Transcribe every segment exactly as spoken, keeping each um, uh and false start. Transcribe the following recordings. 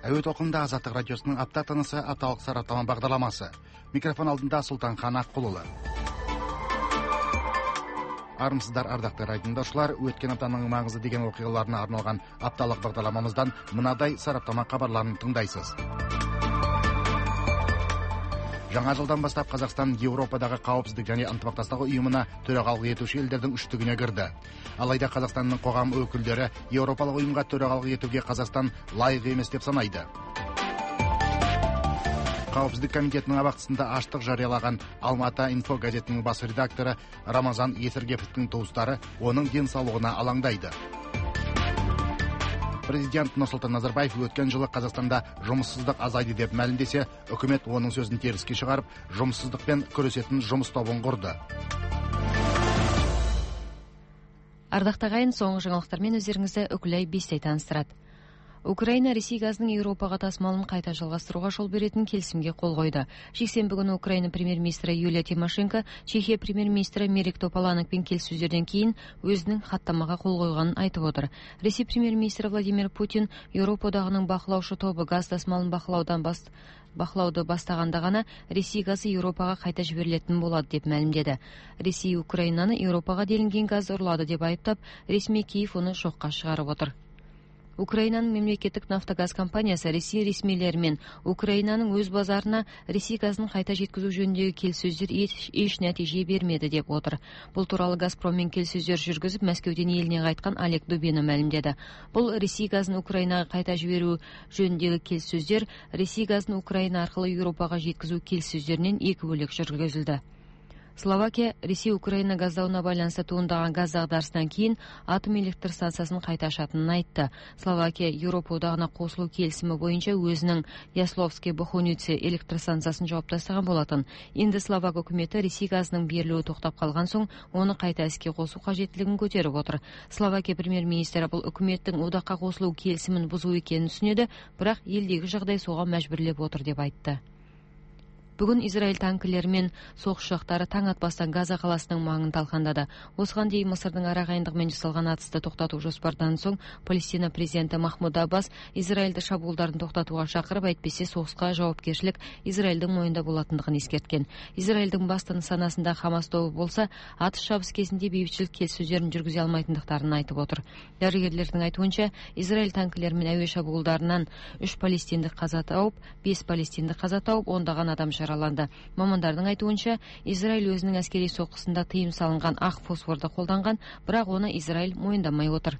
Әуе толқынында Азаттық радиосының апта тынысы апталық сараптама бағдарламасы. Микрофон алдында Сұлтанхан Аққұлұлы. Армысыздар, ардақты радиотыңдаушылар, өткен аптаның маңызды деген оқиғаларына арналған апталық бағдарламамыздан мынадай сараптама хабарларын тыңдайсыз. Жаңа жылдан бастап Қазақстан Еуропадағы қауіпсіздік және ынтымақтастық ұйымына төрағалық етуші елдердің үштігіне кірді. Алайда Қазақстанның қоғам өкілдері Еуропалық ұйымға төрағалық етуге Қазақстан лайық емес деп санайды. Қауіпсіздік комитетінің абақтысында аштық жариялаған Алматы инфо газетінің бас редакторы Рамазан Есіргеповтің туыстары оның денсаулығына алаңдайды. Президент Нұрсұлтан Назарбаев өткен жылы Қазақстанда жұмыссыздық азайды деп мәлімдесе, үкімет оның сөзін теріске шығарып, жұмыссыздықпен күресетін жұмыс тобын құрды. Ардақты ағайын, соңғы жаңалықтармен өздеріңізді үкілей бестай таныстырады. Украина Ресей газының Еуропаға тасымалын қайта жалғастыруға жол беретін келісімге қол қойды. Жексенбі күні Украина премьер-министрі Юлия Тимошенко Чехия премьер-министрі Мерек Топалановпен келіссөздерден кейін өзінің хаттамаға қол қойғанын айтып отыр. Ресей премьер-министрі Владимир Путин Еуропа одағының бақылаушы тобы газ тасымалын бақылаудан бас бақылауды бастағанда ғана Ресей газы Еуропаға қайта жіберілетін болады деп мәлімдеді. Ресей Украинаны Еуропаға делінген газ ұрлады деп айыптап, ресми Киев оны жоққа шығарып отыр. Украинаның мемлекеттік нафтогаз компаниясы Ресей ресмилерімен Украинаның өз базарына Ресей газын қайта жеткізу жөніндегі келіссөздер еш, еш нәтиже бермеді деп отыр. Бұл туралы Газпроммен келіссөздер жүргізіп, Мәскеуден еліне қайтқан Олег Дубина мәлімдеді. Бұл Ресей газын Украинаға қайта жіберу жөніндегі келіссөздер Ресей газын Украина арқылы Еуропаға жеткізу келіссөздерінен екі бөлек жүргізілді. Словакия Ресей Украина газдауына байланысты туындаған газ дағдарысынан кейін атом электр станциясын қайта ашатынын айтты. Словакия Еуропа одағына қосылу келісімі бойынша өзінің Ясловский Бохунице электр станциясын жауып тастаған болатын. Енді Словак үкіметі Ресей газының берілуі тоқтап қалған соң, оны қайта іске қосу қажеттілігін көтеріп отыр. Словакия премьер-министрі бұл үкіметтің одаққа қосылу келісімін бұзу екенін түсінеді, бірақ елдегі жағдай соған мәжбүрлеп отыр деп айтты. Бүгін Израиль танкілері мен соғыс ұшақтары таң атпастан Газа қаласының маңын талқандады. Осыған дейін Мысырдың арағайындығымен жасалған атысты тоқтату жоспардан соң Палестина президенті Махмуд Аббас Израильді шабуылдарын тоқтатуға шақырып, әйтпесе соғысқа жауапкершілік Израильдің мойнында болатындығын ескерткен. Израильдің басты нысанасында Хамас тобы болса, атыс шабыс кезінде бейбітшілік келіссөздерін жүргізе алмайтындықтарын айтып отыр. Дәрігерлердің айтуынша, Израиль танкілері мен әуе шабуылдарынан үш палестиндік қаза тауып, бес палестиндік қаза тауып, ондаған адам жараланды. Мамандардың айтуынша, Израиль өзінің әскери соққысында тыйым салынған ақ фосфорды қолданған, бірақ оны Израиль мойындамай отыр.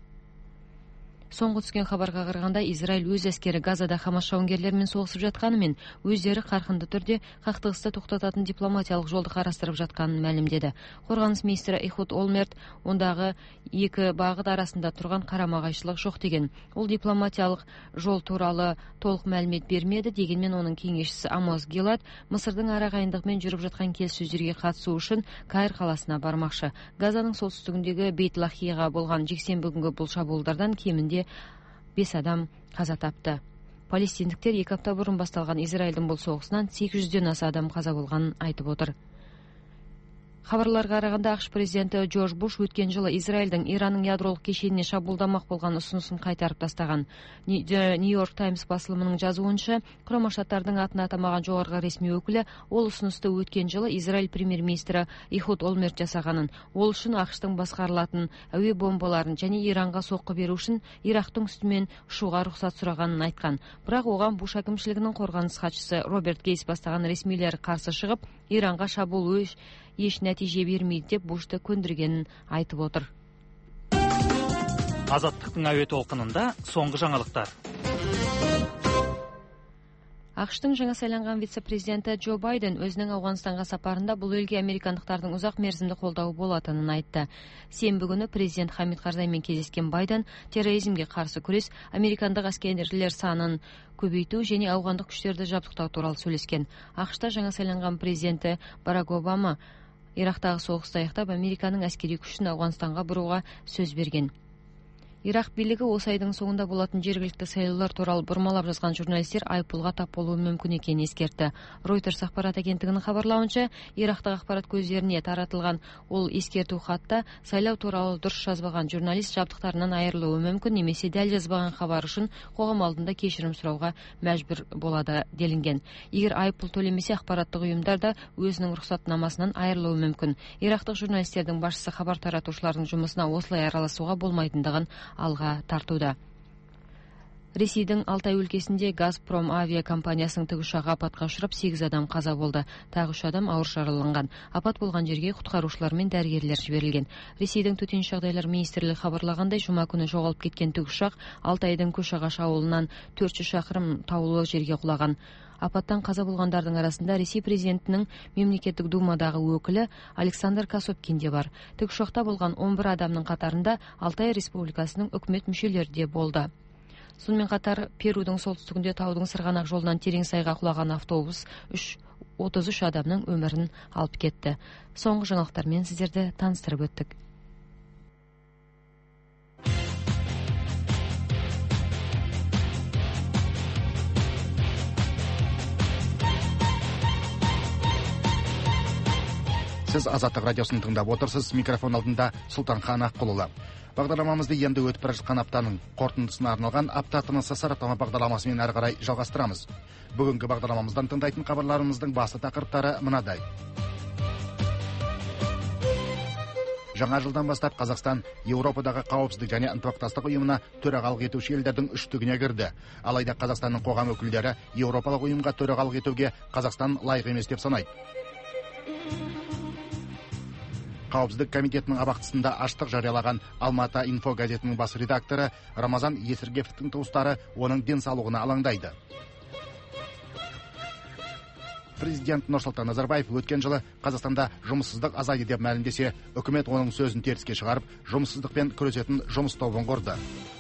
Соңғы түскен хабарға қарағанда, Израиль өз әскері Газада Хамас жауынгерлерімен соғысып жатқанымен, өздері қарқынды түрде қақтығысты тоқтататын дипломатиялық жолды қарастырып жатқанын мәлімдеді. Қорғаныс министрі Эхуд Олмерт ондағы екі бағыт арасында тұрған қарама-қайшылық жоқ деген. Ол дипломатиялық жол туралы толық мәлімет бермеді, дегенмен оның кеңесшісі Амос Гилад Мысырдың арағайындығымен жүріп жатқан келіссөздерге қатысу үшін Каир қаласына бармақшы. Газаның солтүстігіндегі Бейт-Лахияға болған жексенбі күнгі бұл шабуылдардан кемінде бес адам қаза тапты. Палестиндіктер екі апта бұрын басталған Израильдің бұл соғысынан сегіз жүзден аса адам қаза болғанын айтып отыр. Хабарларға қарағанда, ақш президенті Джордж Буш өткен жылы Израильдің Иранның ядролық кешеніне шабуылдамақ болған ұсынысын қайтарып тастаған. Нью-Йорк Таймс басылымының жазуынша, Құрама Штаттардың атын атамаған жоғарғы ресми өкілі ол ұсынысты өткен жылы Израиль премьер-министрі Эхуд Олмерт жасағанын. Ол үшін ақштың басқарылатын әуе бомбаларын және Иранға соққы беру үшін Ирактың үстімен ұшуға рұқсат сұрағанын айтқан. Бірақ оған Буш әкімшілігінің қорғаныс хатшысы Роберт Гейс бастаған ресмилер қарсы шығып, Иранға шабуыл өш еш нәтиже бермейді деп Бушты көндіргенін айтып отыр. Азаттықтың әуе толқынында соңғы жаңалықтар. ақш-тың жаңа сайланған вице-президенті Джо Байден өзінің Ауғанстанға сапарында бұл елге американдықтардың ұзақ мерзімді қолдауы болатынын айтты. Сенбі күні президент Хамид Карзаймен кездескен Байден терроризмге қарсы күрес, американдық әскерилер санын көбейту және ауғандық күштерді жабдықтау туралы сөйлескен. ақш-та жаңа сайланған президенті Барак Обама Ирактағы соғысты аяқтап, Американың әскери күшін Ауғанстанға бұруға сөз берген. Ирак бийлиги осы айдың соңында болатын жергиликтүү шайлоолор тууралуу бурмалап жазган журналисттер айыппулга тап болуу мүмкүн экенин эскертти. Reuters акпарат агенттигинин кабарлауынча, Ирактагы акпарат көздөрүнө таратылган ол эскертүү хатта шайлоо тууралуу дурус жазбаган журналист жабдыктарынан айрылуу мүмкүн, немесе дал жазбаган кабар үчүн когом алдында кечирим сурауга мажбур болот делинген. Эгер айыппул төлемесе, акпараттык уюмдар да өзүнүн уруксатнамасынан айрылуу мүмкүн. Ирактык журналисттердин башчысы кабар таратуучулардын жумусуна осулай аралашууга болмайтындыгын алга тартууда. Ресейдин Алтай өлкесинде Газпром авиа компаниясынын тигушагы апатка учурап, сегиз адам каза болду. Тагы үч адам ауыр жараланган. Апат болгон жерге куткаруучулар менен дарыгерлер жиберилген. Ресейдин төтөнчө жагдайлар министрлиги кабарлагандай, жума күнү жоголуп кеткен тигушак Алтайдын Көшагаш ауылунан төрт жүз шакырым таулуу жерге кулаган. Апаттан каза болгондордун арасында Ресей президентинин мемлекеттик думадагы өкүлү Александр Косопкин де бар. Тигушакта болгон он бир адамдын катарында Алтай Республикасынын өкмөт мүчөлөрү де болду. Сонымен қатар Перудың солтүстігінде таудың сырғанақ жолынан терең сайға құлаған автобус отуз үч адамның өмірін алып кетті. Соңғы жаңалықтармен сіздерді таныстырып өттік. Сіз Азаттық радиосын тыңдап отырсыз. Микрофон алдында Сұлтанхан Аққұлы. Бағдарламамызды енді өтіп бара жатқан аптаның қорытындысына арналған апта тынысы сараптама бағдарламасымен әрі қарай жалғастырамыз. Бүгінгі бағдарламамыздан тыңдайтын хабарларымыздың басты тақырыптары мынадай. Жаңа жылдан бастап Қазақстан Еуропадағы қауіпсіздік және ынтымақтастық ұйымына төрағалық етуші елдердің үштігіне кірді. Алайда Қазақстанның қоғам өкілдері Еуропалық ұйымға төрағалық етуге Қазақстан лайық емес деп санайды. Қауіпсіздік комитетінің абақтысында аштық жариялаған Алматы инфо газетінің бас редакторы Рамазан Есіргеевтің туыстары оның денсаулығына алаңдайды. Президент Нұрсұлтан Назарбаев өткен жылы Қазақстанда жұмыссыздық азайды деп мәлімдесе, үкімет оның сөзін теріске шығарып, жұмыссыздықпен күресетін жұмыс тобын құрды.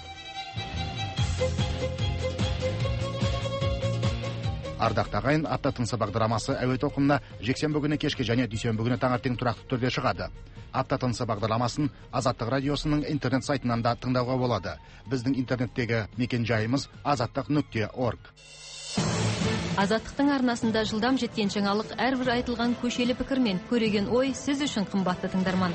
Ардақты ағайын, апта тынысы бағдарламасы әуе толқынына жексенбі күні кешке және дүйсенбі күні таңертең тұрақты түрде шығады. Апта тынысы бағдарламасын Азаттық радиосының интернет сайтынан да тыңдауға болады. Біздің интернеттегі мекен-жайымыз азаттық нүкте орг. Азаттықтың арнасында жылдам жеткен жаңалық, әрбір айтылған көшелі пікір мен көреген ой сіз үшін қымбатты тыңдарман.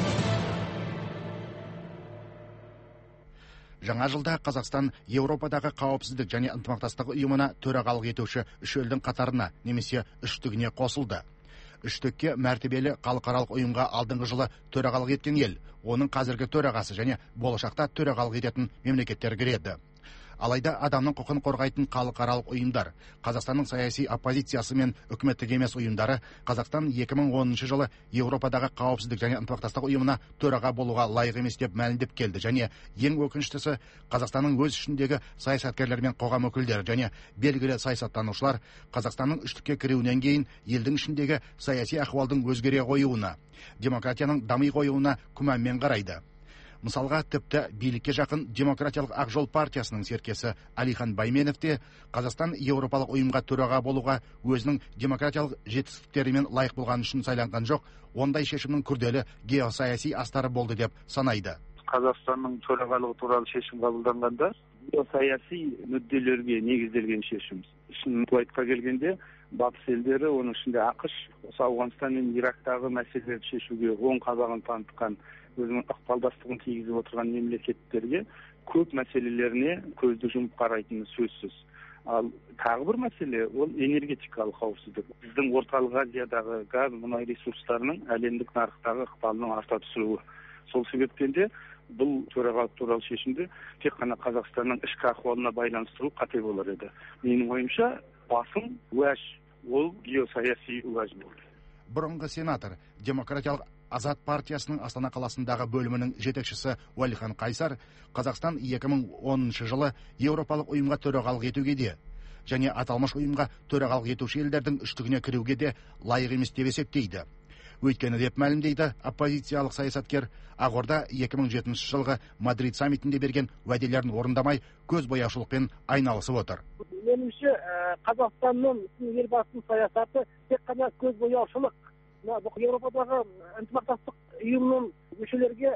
Жаңа жылда Қазақстан Еуропадағы қауіпсіздік және ынтымақтастық ұйымына төрағалық етуші үш елдің қатарына, немесе үштігіне қосылды. Үштікке мәртебелі халықаралық ұйымға алдыңғы жылы төрағалық еткен ел, оның қазіргі төрағасы және болашақта төрағалық ететін мемлекеттер кіреді. Алайда адамның құқын қорғайтын халықаралық ұйымдар, Қазақстанның саяси оппозициясы мен үкіметтік емес ұйымдары Қазақстан екі мың оныншы жылы Еуропадағы қауіпсіздік және ынтымақтастық ұйымына төраға болуға лайық емес деп мәлімдеп келді, және ең өкініштісі Қазақстанның өз ішіндегі саясаткерлер мен қоғам өкілдері және белгілі саясаттанушылар Қазақстанның үштікке кіруінен кейін елдің ішіндегі саяси ахуалдың өзгере қоюына, демократияның дами қоюына күмәнмен қарайды. Мысалға, тіпті билікке жақын Демократиялық Ақ жол партиясының серкесі Алихан Байменов те Қазақстан Еуропалық ұйымға төраға болуға өзінің демократиялық жетістіктерімен лайық болған үшін сайланған жоқ, ондай шешімнің күрделі геосаяси астары болды деп санайды. Қазақстанның төрағалығы туралы шешім қабылданғанда геосаяси мүдделерге негізделген шешім. Шын айтқа келгенде, батыс елдері, оның ішінде ақш, Ауғанстан мен Ирактағы мәселелерді шешуге оң қабағын танытқан, өзінің ықпалдастығын тигізіп отырған мемлекеттерге көп мәселелеріне көзді жұмып қарайтыны сөзсіз. Ал тағы бір мәселе ол энергетикалық қауіпсіздік. Біздің орталық Азиядағы газ, мұнай ресурстарының әлемдік нарықтағы ықпалының арта түсуі. Сол себептен де бұл төрағалық туралы шешімді тек қана Қазақстанның ішкі ахуалына байланыстыру қате болар еді. Менің ойымша, басым уәж ол геосаяси уәж болды. Бұрынғы сенатор, демократиялық Азат партиясының Астана қаласындағы бөлімінің жетекшісі Уәлихан Қайсар Қазақстан екі мың оныншы жылы Еуропалық ұйымға төрағалық етуге де және аталмыш ұйымға төрағалық етуші елдердің үштігіне кіруге де лайық емес деп есептейді. Өйткені деп мәлімдейді оппозициялық саясаткер, Ақорда екі мың жетінші жылғы Мадрид саммитінде берген уәделерін орындамай көз бояушылықпен айналысып отыр. Меніңше, Қазақстанның елбасының саясаты тек қана көз бояушылық. Еуропадағы ынтымақтастық ұйымының мүшелерге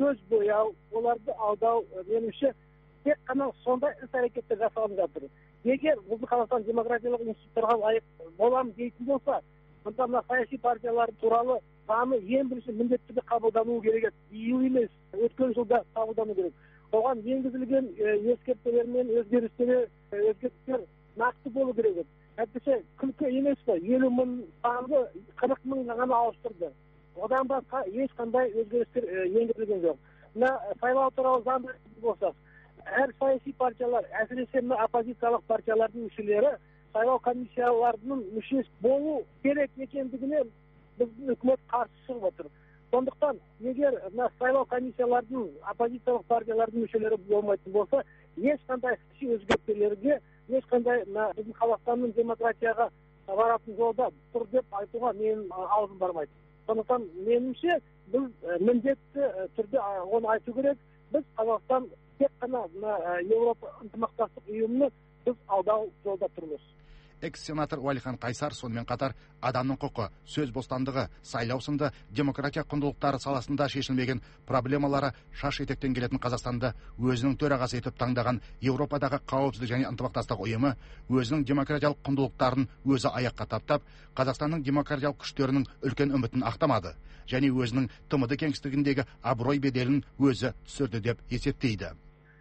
көз бояу, оларды алдау, меніңше тек қана сондай іс-әрекеттер жасалып жатыр. Егер біздің Қазақстан демократиялық институттарға лайық боламыз дейтін болса, онда мына саяси партиялар туралы заңы ең бірінші міндетті түрде қабылдануы керек. Биыл емес, өткен жылда қабылдану керек. Оған енгізілген ескертпелер мен өзгерістер, өзгерістер нақты болу керек. Әйтпесе күлкі емес па? елу мың санды қырық мың ғана ауыстырды. Одан басқа ешқандай өзгерістер енгізілген жоқ. Мына сайлау туралы заңды болсақ, әр саяси партиялар, әсіресе мына оппозициялық партиялардың мүшелері сайлау комиссияларының мүшесі болу керек екендігіне біздің үкімет қарсы шығып отыр. Сондықтан, егер мына сайлау комиссиялардың оппозициялық партиялардың мүшелері болмайтын болса, ешқандай өзгертулерге, ешқандай біздің Қазақстанның демократияға баратын жолда тұр деп айтуға менің аузым бармайды. Сондықтан, меніңше, біз міндетті түрде оны айту керек. Біз Қазақстан тек қана Еуропа ынтымақтастық ұйымын біз алдау жолда тұрмыз. Экс-сенатор Уәлихан Қайсар сонымен қатар адамның құқы, сөз бостандығы, сайлау сынды демократия құндылықтары саласында шешілмеген проблемалары шаш етектен келетін Қазақстанды өзінің төрағасы етіп таңдаған Еуропадағы қауіпсіздік және ынтымақтастық ұйымы өзінің демократиялық құндылықтарын өзі аяққа таптап, Қазақстанның демократиялық күштерінің үлкен үмітін ақтамады және өзінің тмд кеңістігіндегі абырой беделін өзі түсірді деп есептейді.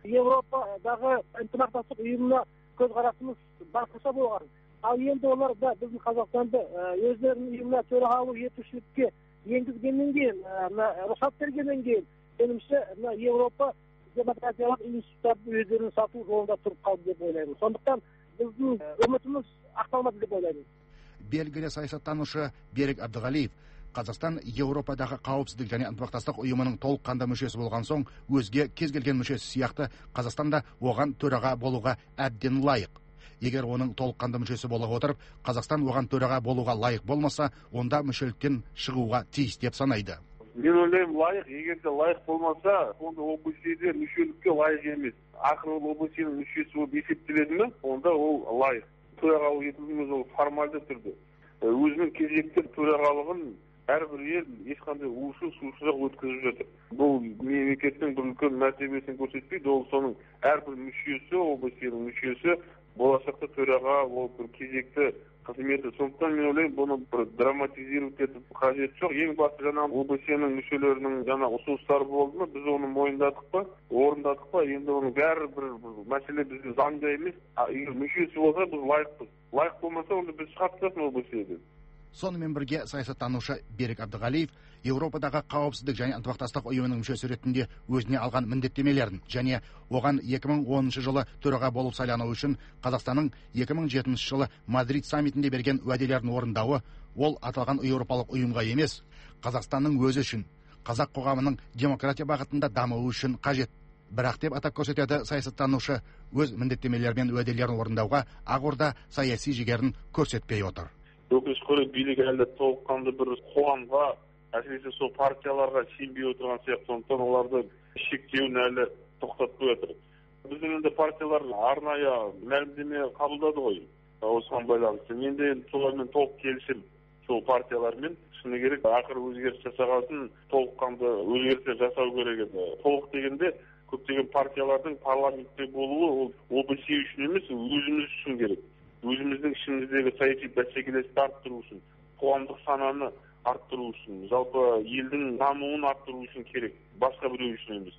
Еуропадағы ынтымақтастық ұйымына көзқарасымыз басқаша болған. Ал енді олар да біздің Қазақстанды өздерінің ұйымына төрағалық етушілікке енгізгеннен кейін, рұқсат бергеннен кейін, меніңше Еуропа демократиялық институттарды өздерін сату жолында тұрып қалды деп ойлаймын. Сондықтан біздің үмітіміз ақталмады деп ойлаймын. Белгілі саясаттанушы Берік Әбдіғалиев Қазақстан Еуропадағы қауіпсіздік және ынтымақтастық ұйымының толыққанды мүшесі болған соң, өзге кез келген мүшесі сияқты Қазақстанда оған төраға болуға әбден лайық. Егер оның толыққанды мүшесі бола отырып, Қазақстан оған төраға болуға лайық болмаса, онда мүшеліктен шығуға тиіс деп санайды. Мен ойлаймын, лайық, егер де лайық болмаса, онда о бэ се де мүшелікке лайық емес. Ақыры ол о бэ се-нің мүшесі болып есептеледі ме, онда ол лайық. Төрағалық етуіміз ол формальды түрде. Өзінің кезекті төрағалығын әрбір ел ешқандай ушу-сушырақ өткізіп жатыр. Бұл мемлекеттің бір үлкен мәртебесін көрсетпейді, ол соның әрбір мүшесі, о бэ се-нің мүшесі болашақта төраға ол бір кезекті қызметі. Сондықтан мен ойлаймын, бұны бір драматизировать етіп қажет жоқ. Ең басты жаңа о бэ се-нің мүшелерінің жаңа ұсыныстары болды ма, біз оны мойындадық па, орындадық па, енді оның бәрі бір мәселе бізде заңда емес. Егер мүшесі болса, біз лайықпыз. Лайық болмаса, онда біз шығарып тастасын о бэ се-ден. Сонымен бірге саясаттанушы Берік Әбдіғалиев Еуропадағы қауіпсіздік және ынтымақтастық ұйымының мүшесі ретінде өзіне алған міндеттемелерін және оған екі мың оныншы жылы төраға болып сайлану үшін Қазақстанның екі мың жетінші жылы Мадрид саммитінде берген уәделерін орындауы, ол аталған еуропалық ұйымға емес, Қазақстанның өзі үшін, қазақ қоғамының демократия бағытында дамуы үшін қажет. Бірақ деп атап көрсетеді саясаттанушы, өз міндеттемелері мен уәделерін орындауға Ақорда саяси жігерін көрсетпей отыр. Өкінішке орай билік әлі толыққанды бір қоғамға, әсіресе сол партияларға сенбей отырған сияқты, сондықтан оларды шектеуін әлі тоқтатпай отыр. Біздің енді партиялар арнайы мәлімдеме қабылдады ғой, осыған байланысты. Мен де солармен толық келісемін, сол партиялармен. Шыны керек, ақыры өзгеріс жасағасын толыққанды өзгерістер жасау керек еді. Толық дегенде көптеген партиялардың парламентте болуы ол о бэ се үшін емес, өзіміз үшін керек. Өзіміздің ішіміздегі саяси бәсекелестікті арттыру үшін, қоғамдық сананы арттыру үшін, жалпы елдің дамуын арттыру үшін керек, басқа біреу үшін емес.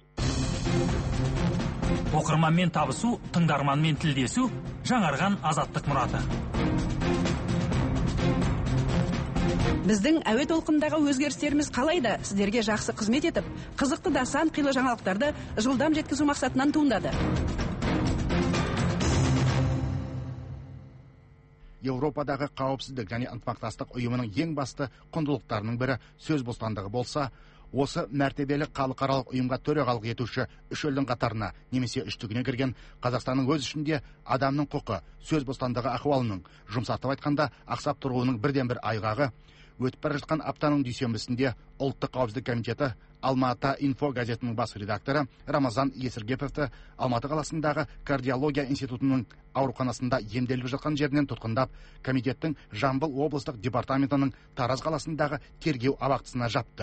Оқырманмен табысу, тыңдарманмен тілдесу, жаңарған азаттық мұраты. Біздің әуе толқындағы өзгерістеріміз қалайда сіздерге жақсы қызмет етіп, қызықты да сан қилы жаңалықтарды жылдам жеткізу мақсатынан туындады. Еуропадағы қауіпсіздік және ынтымақтастық ұйымының ең басты құндылықтарының бірі сөз бостандығы болса, осы мәртебелі халықаралық ұйымға төрағалық етуші үш елдің қатарына немесе үштігіне кірген Қазақстанның өз ішінде адамның құқы, сөз бостандығы ахуалының, жұмсартып айтқанда ақсап тұруының бірден бір айғағы, өтіп бара жатқан аптаның дүйсенбісінде Ұлттық қауіпсіздік комитеті Алматы инфо газетінің бас редакторы Рамазан Есіргеповті Алматы қаласындағы кардиология институтының ауруханасында емделіп жатқан жерінен тұтқындап, комитеттің Жамбыл облыстық департаментінің Тараз қаласындағы тергеу абақтысына жапты.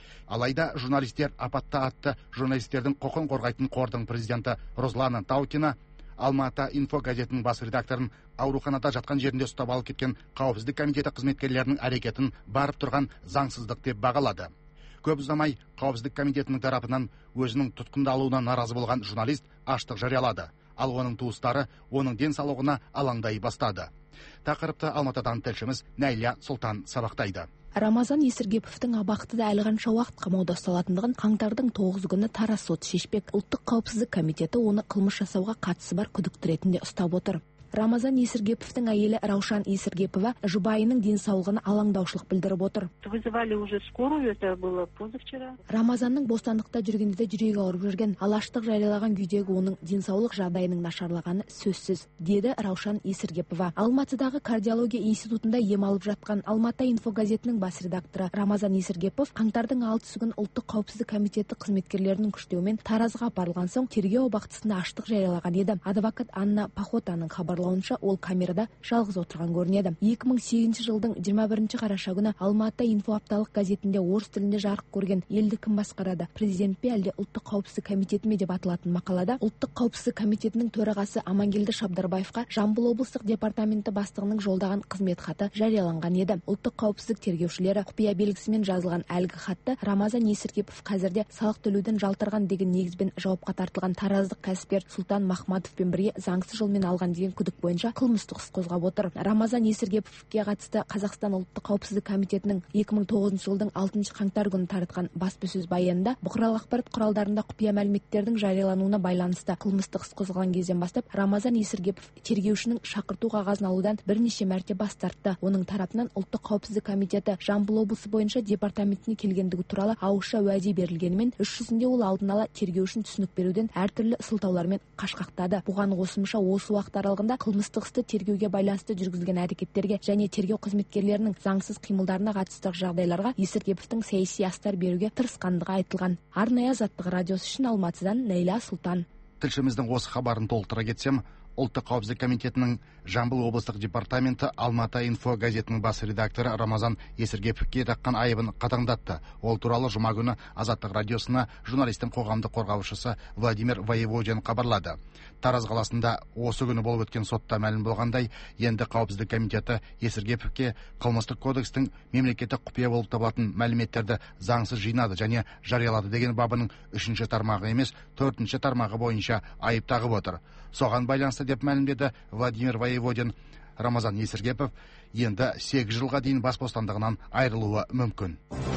Алайда журналистер апатта атты журналистердің құқын қорғайтын қордың президенті Розлана Таукина Алматы инфо газетінің бас редакторын ауруханада жатқан жерінде ұстап алып кеткен қауіпсіздік комитеті қызметкерлерінің әрекетін барып тұрған заңсыздық деп бағалады. Көп ұзамай қауіпсіздік комитетінің тарапынан өзінің тұтқындалуына наразы болған журналист аштық жариялады. Ал оның туыстары оның денсаулығына алаңдай бастады. Тақырыпты Алматыдан тілшіміз Нәйлия Сұлтан сабақтайды. Рамазан Есіргеповтің абақтыда әлі қанша уақыт қамауда ұсталатындығын қаңтардың тоғызы күні Тараз соты шешпек. Ұлттық қауіпсіздік комитеті оны қылмыс жасауға қатысы бар күдікті ретінде ұстап отыр. Рамазан Есіргеповтің әйелі Раушан Есіргепова жұбайының денсаулығына алаңдаушылық білдіріп отыр. Вызывали уже скорую, это было позавчера. Рамазанның бостандықта жүргенде жүрегі ауырып жүрген, алаштық жариялаған күйдегі оның денсаулық жағдайының нашарлағаны сөзсіз, деді Раушан Есіргепова. Алматыдағы кардиология институтында ем алып жатқан Алматы инфо газетінің бас редакторы Рамазан Есіргепов қаңтардың алтысы күні Ұлттық қауіпсіздік комитеті қызметкерлерінің күштеуімен Таразға апарылған соң тергеу абақтысында аштық жариялаған еді. Адвокат Анна Пахотаның хабар ол камерада жалғыз отырған көрінеді. екі мың сегізінші жылдың жиырма бірінші қараша күні Алматы инфо апталық газетінде орыс тілінде жарық көрген елді кім басқарады, президент пе әлде ұлттық қауіпсіздік комитеті ме деп аталатын мақалада ұлттық қауіпсіздік комитетінің төрағасы Амангелді Шабдарбаевқа Жамбыл облыстық департаменті бастығының жолдаған қызмет хаты жарияланған еді. Ұлттық қауіпсіздік тергеушілері құпия белгісімен жазылған әлгі хатты Рамазан Есіргепов қазірде салық төлеуден жалтарған деген негізбен жауапқа тартылған тараздық кәсіпкер Сұлтан Махматовпен бірге заңсыз жолмен алған деген күдік бойынша қылмыстық іс қозғап отыр. Рамазан Есіргеповке қатысты Қазақстан ұлттық қауіпсіздік комитетінің екі мың тоғызыншы жылдың алтыншы қаңтар күні таратқан баспасөз баянында бұқаралық ақпарат құралдарында құпия мәліметтердің жариялануына байланысты қылмыстық іс қозғалған кезден бастап Рамазан Есіргепов тергеушінің шақырту қағазын алудан бірнеше мәрте бас тартты. Оның тарапынан ұлттық қауіпсіздік комитеті Жамбыл облысы бойынша департаментіне келгендігі туралы ауызша уәде берілгенімен іс жүзінде ол алдын ала тергеушін түсінік беруден әртүрлі сылтаулармен қашқақтады. Бұған қосымша осы уақыт аралығында қылмыстық істі тергеуге байланысты жүргізілген әрекеттерге және тергеу қызметкерлерінің заңсыз қимылдарына қатысты жағдайларға Есіргеповтің саяси астар беруге тырысқандығы айтылған. Арнайы Азаттық радиосы үшін Алматыдан Нәйлия Сұлтан. Тілшіміздің осы хабарын толықтыра кетсем, Ұлттық қауіпсіздік комитетінің Жамбыл облыстық департаменті Алматы инфо газетінің бас редакторы Рамазан Есіргеповке таққан айыбын қатаңдатты. Ол туралы жұма күні Азаттық радиосына журналистің қоғамдық қорғаушысы Владимир Воеводин хабарлады. Тараз қаласында осы күні болып өткен сотта мәлім болғандай, енді қауіпсіздік комитеті Есіргеповке қылмыстық кодекстің мемлекеттік құпия болып табылатын мәліметтерді заңсыз жинады және жариялады деген бабының үшінші тармағы емес, төртінші тармағы бойынша айып тағып отыр. Соған байланысты деп мәлімдеді Владимир Воеводин. Рамазан Есіргепов енді сегіз жылға дейін бас бостандығынан айырылуы мүмкін.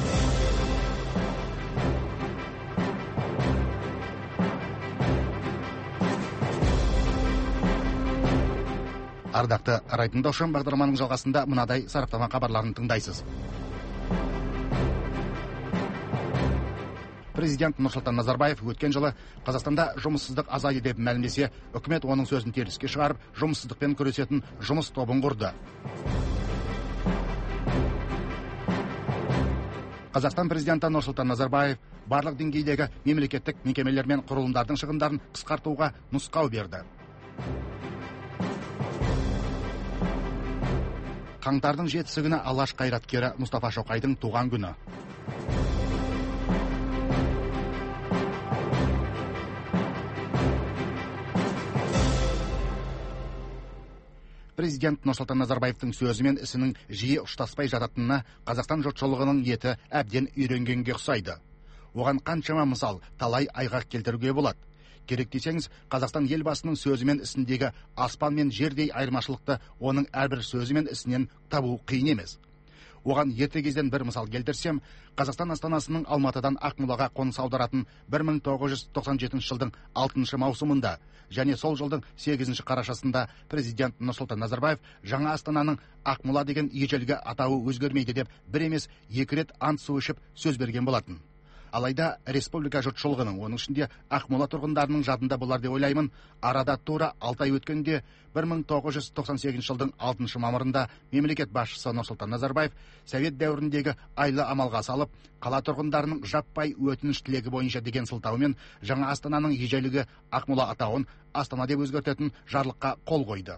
Ардақты райтындаушым, бағдарламаның жалғасында мынадай сараптама хабарларын тыңдайсыз. Президент Нұрсұлтан Назарбаев өткен жылы Қазақстанда жұмыссыздық азайды деп мәлімдесе, үкімет оның сөзін теріске шығарып, жұмыссыздықпен күресетін жұмыс тобын құрды. Қазақстан президенті Нұрсұлтан Назарбаев барлық деңгейдегі мемлекеттік мекемелер мен құрылымдардың шығындарын қысқартуға нұсқау берді. Қаңтардың жетісі күні Алаш қайраткері Мұстафа Шоқайдың туған күні. Президент Нұрсұлтан Назарбаевтың сөзі мен ісінің жиі ұштаспай жататынына Қазақстан жұртшылығының еті әбден үйренгенге ұқсайды. Оған қаншама мысал, талай айғақ келтіруге болады. Керек десеңіз, Қазақстан елбасының сөзі мен ісіндегі аспан мен жердей айырмашылықты оның әрбір сөзі мен ісінен табу қиын емес. Оған ерте кезден бір мысал келтірсем, Қазақстан астанасының Алматыдан Ақмолаға қоныс аударатын бір мың тоғыз жүз тоқсан жетінші жылдың алтыншы маусымында және сол жылдың сегізінші қарашасында президент Нұрсұлтан Назарбаев жаңа астананың Ақмола деген ежелгі атауы өзгермейді деп бір емес екі рет ант су ішіп сөз берген болатын. Алайда республика жұртшылығының, оның ішінде Ақмола тұрғындарының жадында болар деп ойлаймын, арада тура алты ай өткенде бір мың тоғыз жүз тоқсан сегізінші жылдың алтыншы мамырында мемлекет басшысы Нұрсұлтан Назарбаев Совет дәуіріндегі айлы амалға салып, қала тұрғындарының жаппай өтініш тілегі бойынша деген сылтаумен жаңа астананың ежелгі Ақмола атауын Астана деп өзгертетін жарлыққа қол қойды.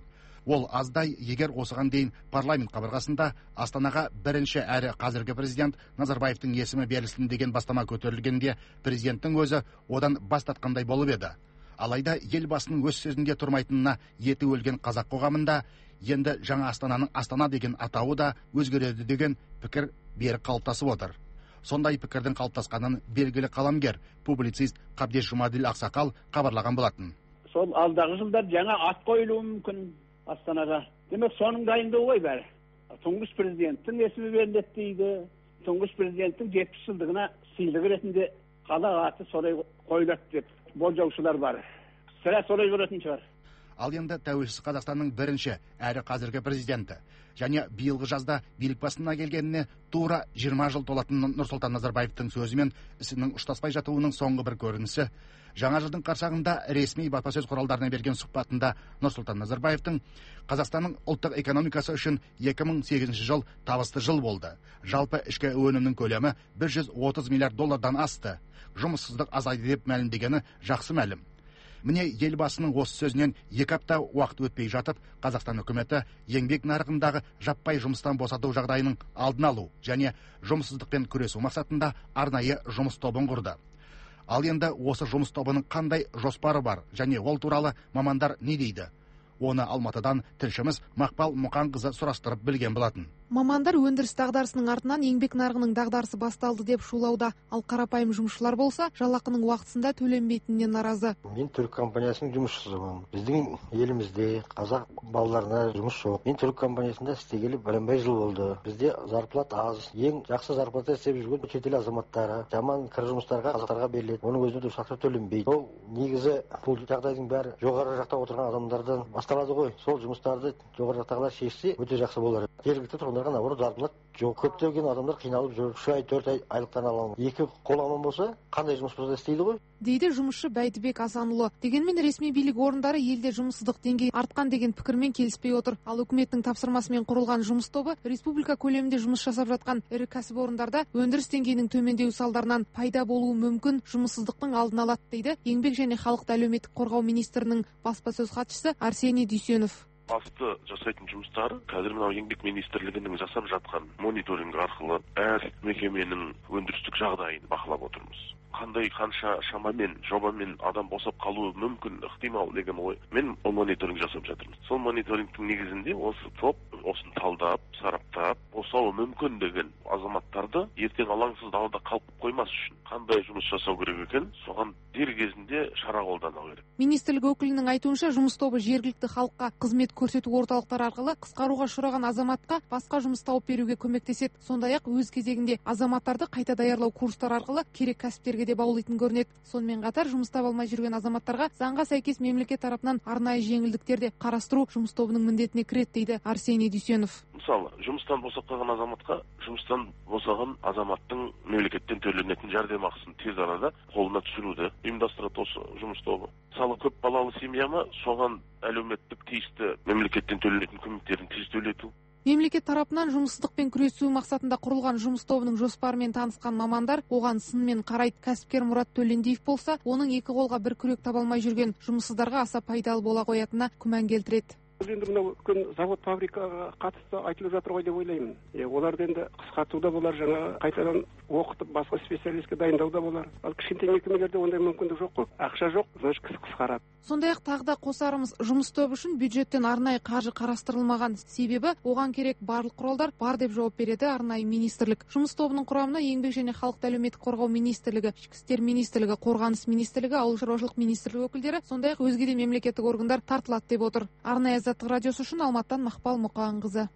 Ол аздай, егер осыған дейін парламент қабырғасында Астанаға бірінші әрі қазіргі президент Назарбаевтың есімі берілсін деген бастама көтерілгенде, президенттің өзі одан бас тартқандай болып еді. Алайда елбасының өз сөзінде тұрмайтынына еті өлген қазақ қоғамында енді жаңа Астананың Астана деген атауы да өзгереді деген пікір бері қалыптасып отыр. Сондай пікірдің қалыптасқанын белгілі қаламгер, публицист Қабдеш Жұмаділ Ақсақал хабарлаған болатын. Сол алдағы жылдар жаңа ат қойылуы мүмкін Астанаға. Демек соның дайындығы ғой бәрі. Тұңғыш президенттің есімі беріледі дейді. Тұңғыш президенттің жетпіс жылдығына сыйлық ретінде қала аты солай қойылады деп болжаушылар бар. Сірә солай көретін шығар. Ал енді тәуелсіз Қазақстанның бірінші әрі қазіргі президенті және биылғы жазда билік басына келгеніне тура жиырма жыл толатын Нұрсұлтан Назарбаевтың сөзі мен ісінің ұштаспай жатуының соңғы бір көрінісі. Жаңа жылдың қарсаңында ресми баспасөз құралдарына берген сұхбатында Нұрсұлтан Назарбаевтың Қазақстанның ұлттық экономикасы үшін екі мың сегізінші жыл табысты жыл болды. Жалпы ішкі өнімнің көлемі бір жүз отыз миллиард доллардан асты. Жұмыссыздық азайды деп мәлімдегені жақсы мәлім. Міне елбасының осы сөзінен екі апта уақыт өтпей жатып, Қазақстан үкіметі еңбек нарығындағы жаппай жұмыстан босату жағдайының алдын алу және жұмыссыздықпен күресу мақсатында арнайы жұмыс тобын құрды. Ал енді осы жұмыс тобының қандай жоспары бар және ол туралы мамандар не дейді? Оны Алматыдан тілшіміз Мақпал Мұқанқызы сұрастырып білген болатын. Мамандар өндіріс дағдарысының артынан еңбек нарығының дағдарысы басталды деп шулауда. Ал қарапайым жұмысшылар болса, жалақының уақытысында төленбейтініне наразы. Мен түрік компаниясының жұмысшысымын. Біздің елімізде қазақ балаларына жұмыс жоқ. Мен түрік компаниясында істегелі бірнеше жыл болды. Бізде зарплата аз. Ең жақсы зарплата істеп жүрген шетел азаматтары жаман кір жұмыстарға қазақтарға беріледі. Оның өзінде дұрыс ақша төленбейді. Ол негізі бұл жағдайдың бәрі жоғары жақта отырған адамдардан басталады ғой. Сол жұмыстарды жоғары жақтағылар шешсе өте жақсы болар. Жергілікті тұрғындарға наоборот зарплата жоқ. Көптеген адамдар қиналып жүр. үш ай, төрт ай айлықтан ала алмайды. Екі қол аман болса, қандай жұмыс болса да істейді ғой. Дейді жұмысшы Бәйдібек Асанұлы. Дегенмен ресми билік орындары елде жұмыссыздық деңгейі артқан деген пікірмен келіспей отыр. Ал үкіметтің тапсырмасымен құрылған жұмыс тобы республика көлемінде жұмыс жасап жатқан ірі кәсіпорындарда өндіріс деңгейінің төмендеу салдарынан пайда болуы мүмкін жұмыссыздықтың алдын алады дейді еңбек және халықты әлеуметтік қорғау министрінің баспасөз хатшысы Арсений Дүйсенов. Басты жасайтын жұмыстары қазір мынау еңбек министрлігінің жасап жатқан мониторинг арқылы әр мекеменің өндірістік жағдайын бақылап отырмыз. Қандай қанша шамамен жобамен адам босап қалуы мүмкін, ықтимал деген ой. Мен ол мониторинг жасап жатырмыз. Сол мониторингтің негізінде осы топ осын талдап, сараптап, босауы мүмкін деген азаматтарды ертең алаңсыз далада қалып қоймас үшін қандай жұмыс жасау керек екен, соған дер кезінде шара қолдану керек. Министрлік өкілінің айтуынша, жұмыс тобы жергілікті халыққа қызмет көрсету орталықтары арқылы қысқаруға ұшыраған азаматқа басқа жұмыс тауып беруге көмектеседі. Сондай-ақ өз кезегінде азаматтарды қайта даярлау курстары арқылы керек кәсіптерге де баулайтын көрінеді. Сонымен қатар жұмыс таба алмай жүрген азаматтарға заңға сәйкес мемлекет тарапынан арнайы жеңілдіктер де қарастыру жұмыс тобының міндетіне кіреді дейді Арсений Дүйсенов. Мысалы, жұмыстан босап қалған азаматқа жұмыстан босаған азаматтың мемлекеттен төленетін жәрдемақысын тез арада қолына түсіруді ұйымдастырады осы жұмыс тобы. Мысалы, көп балалы семья ма, соған әлеуметтік тиісті мемлекеттен төленетін көмектерін тез төлету. Мемлекет тарапынан жұмыссыздықпен күресу мақсатында құрылған жұмыс тобының жоспарымен танысқан мамандар оған сынмен қарайды. Кәсіпкер Мұрат Төлендиев болса, оның екі қолға бір күрек таба алмай жүрген жұмыссыздарға аса пайдалы бола қоятынына күмән келтіреді. Енді мынау үлкен завод фабрикаға қатысты айтылып жатыр ғой деп ойлаймын. Е, оларды енді қысқартуда болар, жаңа қайтадан оқытып басқа специалистке дайындауда болар. Ал кішкентай мекемелерде ондай мүмкіндік жоқ қой. Ақша жоқ, значит кісі қысқарады. Сондай-ақ тағы да қосарымыз, жұмыс тобы үшін бюджеттен арнайы қаржы қарастырылмаған, себебі оған керек барлық құралдар бар деп жауап береді арнайы министрлік. Жұмыс тобының құрамына еңбек және халықты әлеуметтік қорғау министрлігі, ішкі істер министрлігі, қорғаныс министрлігі, ауыл шаруашылық министрлігі өкілдері, сондай-ақ өзге де мемлекеттік органдар тартылады деп отыр. Арнайы Азаттық радиосы үшін Алматыдан Мақпал Мұқанқызы.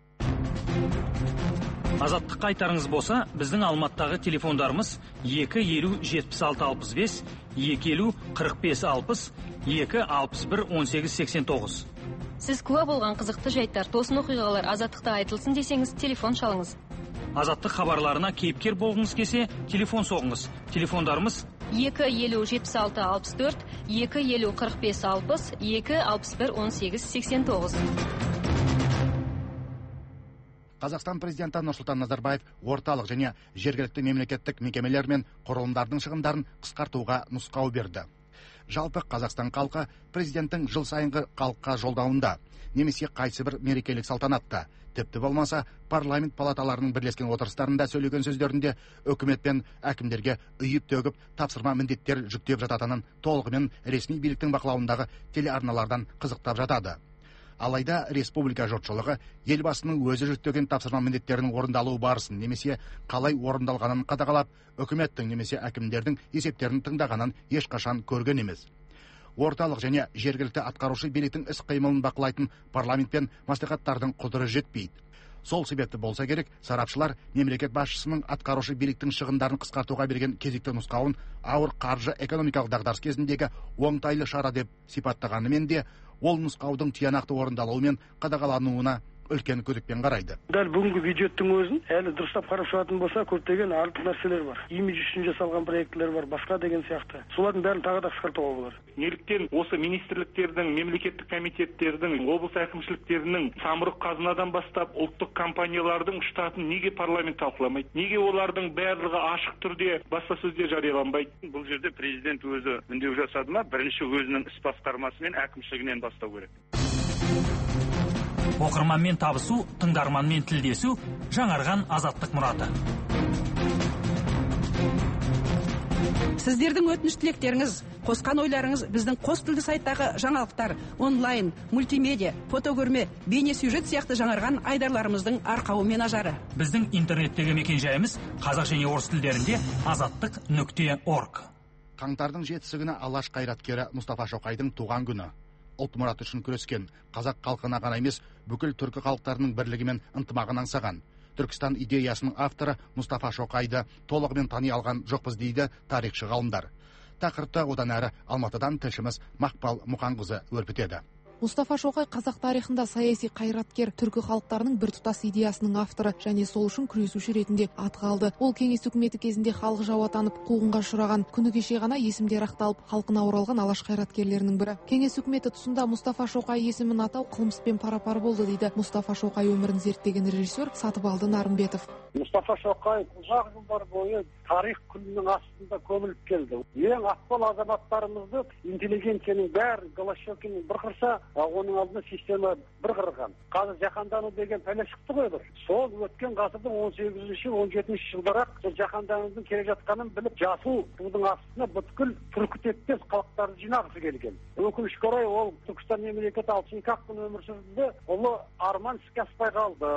Азаттыққа айтарыңыз болса, біздің Алматыдағы телефондарымыз екі елу жетпіс алты алпыс бес, екі елу қырық бес алпыс, екі алпыс бір он сегіз сексен тоғыз. Сіз куә болған қызықты жайттар, тосын оқиғалар Азаттықта айтылсын десеңіз, телефон шалыңыз. Азаттық хабарларына кейіпкер болғыңыз келсе, телефон соғыңыз. Телефондарымыз екі елу жетпіс алты алпыс төрт, екі елу қырық бес алпыс, екі алпыс бір он сегіз сексен тоғыз. Қазақстан президенті Нұрсұлтан Назарбаев орталық және жергілікті мемлекеттік мекемелер мен құрылымдардың шығындарын қысқартуға нұсқау берді. Жалпы Қазақстан халқы президенттің жыл сайынғы халыққа жолдауында немесе қайсы бір мерекелік салтанатта, тіпті болмаса парламент палаталарының бірлескен отырыстарында сөйлеген сөздерінде үкімет пен әкімдерге үйіп төгіп тапсырма міндеттер жүктеп жататынын толығымен ресми биліктің бақылауындағы телеарналардан қызықтап жатады. Алайда республика жұртшылығы елбасының өзі жүктеген тапсырма міндеттерінің орындалу барысын немесе қалай орындалғанын қадағалап, үкіметтің немесе әкімдердің есептерін тыңдағанын ешқашан көрген емес. Орталық және жергілікті атқарушы биліктің іс-қимылын бақылайтын парламент пен мәслихаттардың құзыры жетпейді. Сол себепті болса керек, сарапшылар мемлекет басшысының атқарушы биліктің шығындарын қысқартуға берген кезекті нұсқауын ауыр қаржы экономикалық дағдарыс кезіндегі оңтайлы шара деп сипаттағанымен де, ол нұсқаудың тиянақты орындалуы мен қадағалануына үлкен күдікпен қарайды. Дәл бүгінгі бюджеттің өзін әлі дұрыстап қарап шығатын болса, көптеген артық нәрселер бар. Имидж үшін жасалған проекттер бар, басқа деген сияқты. Солардың бәрін тағы да қысқартуға болар. Неліктен осы министрліктердің, мемлекеттік комитеттердің, облыс әкімшіліктерінің самұрық қазынадан бастап ұлттық компаниялардың штатын неге парламент талқыламайды? Неге олардың барлығы ашық түрде баспасөзде жарияланбайды? Бұл жерде президент өзі үндеу жасады ма, бірінші өзінің іс басқармасы мен әкімшілігінен бастау керек. Оқырманмен табысу, тыңдарманмен тілдесу, жаңарған азаттық мұраты. Сіздердің өтініш тілектеріңіз, қосқан ойларыңыз біздің қос тілді сайттағы жаңалықтар, онлайн, мультимедиа, фотокөрме, бейне сюжет сияқты жаңарған айдарларымыздың арқауы мен ажары. Біздің интернеттегі мекен-жайымыз қазақ және орыс тілдерінде азаттық нүкте орг. Қаңтардың жетісі күні алаш қайраткері Мұстафа Шоқайдың туған күні. Ұлт мұраты үшін күрескен, қазақ халқына ғана емес, бүкіл түркі халықтарының бірлігі мен ынтымағын аңсаған. Түркістан идеясының авторы Мұстафа Шоқайды толығымен тани алған жоқпыз дейді тарихшы ғалымдар. Тақырыпты одан әрі Алматыдан тілшіміз Мақпал Мұқанқызы өрбітеді. Мұстафа Шоқай қазақ тарихында саяси қайраткер, түркі халықтарының біртұтас идеясының авторы және сол үшін күресуші ретінде атқа алды. Ол кеңес үкіметі кезінде халық жау атанып, қуғынға ұшыраған, күні кеше ғана есімдері ақталып, халқына оралған алаш қайраткерлерінің бірі. Кеңес үкіметі тұсында Мұстафа Шоқай есімін атау қылмыспен пара-пар болды дейді Мұстафа Шоқай өмірін зерттеген режиссер Сатыбалды Нарымбетов. Мұстафа Шоқай ұзақ жылдар бойы тарих күнінің астында көміліп келді. Ең ақпал азаматтарымызды интеллигенцияның бәрі Голощекиннің бір қырса, оның алдында система бір қырған. Қазір жаһандану деген пәле шықты ғой бір. Сол өткен ғасырдың он сегізінші он жетінші жылдары жаһанданудың келе жатқанын біліп, жасыл тудың астына бүткіл түркі тектес халықтарды жинағысы келген. Өкінішке орай ол Түркістан мемлекеті алпыс күн өмір сүрді, ұлы арман іске аспай қалды.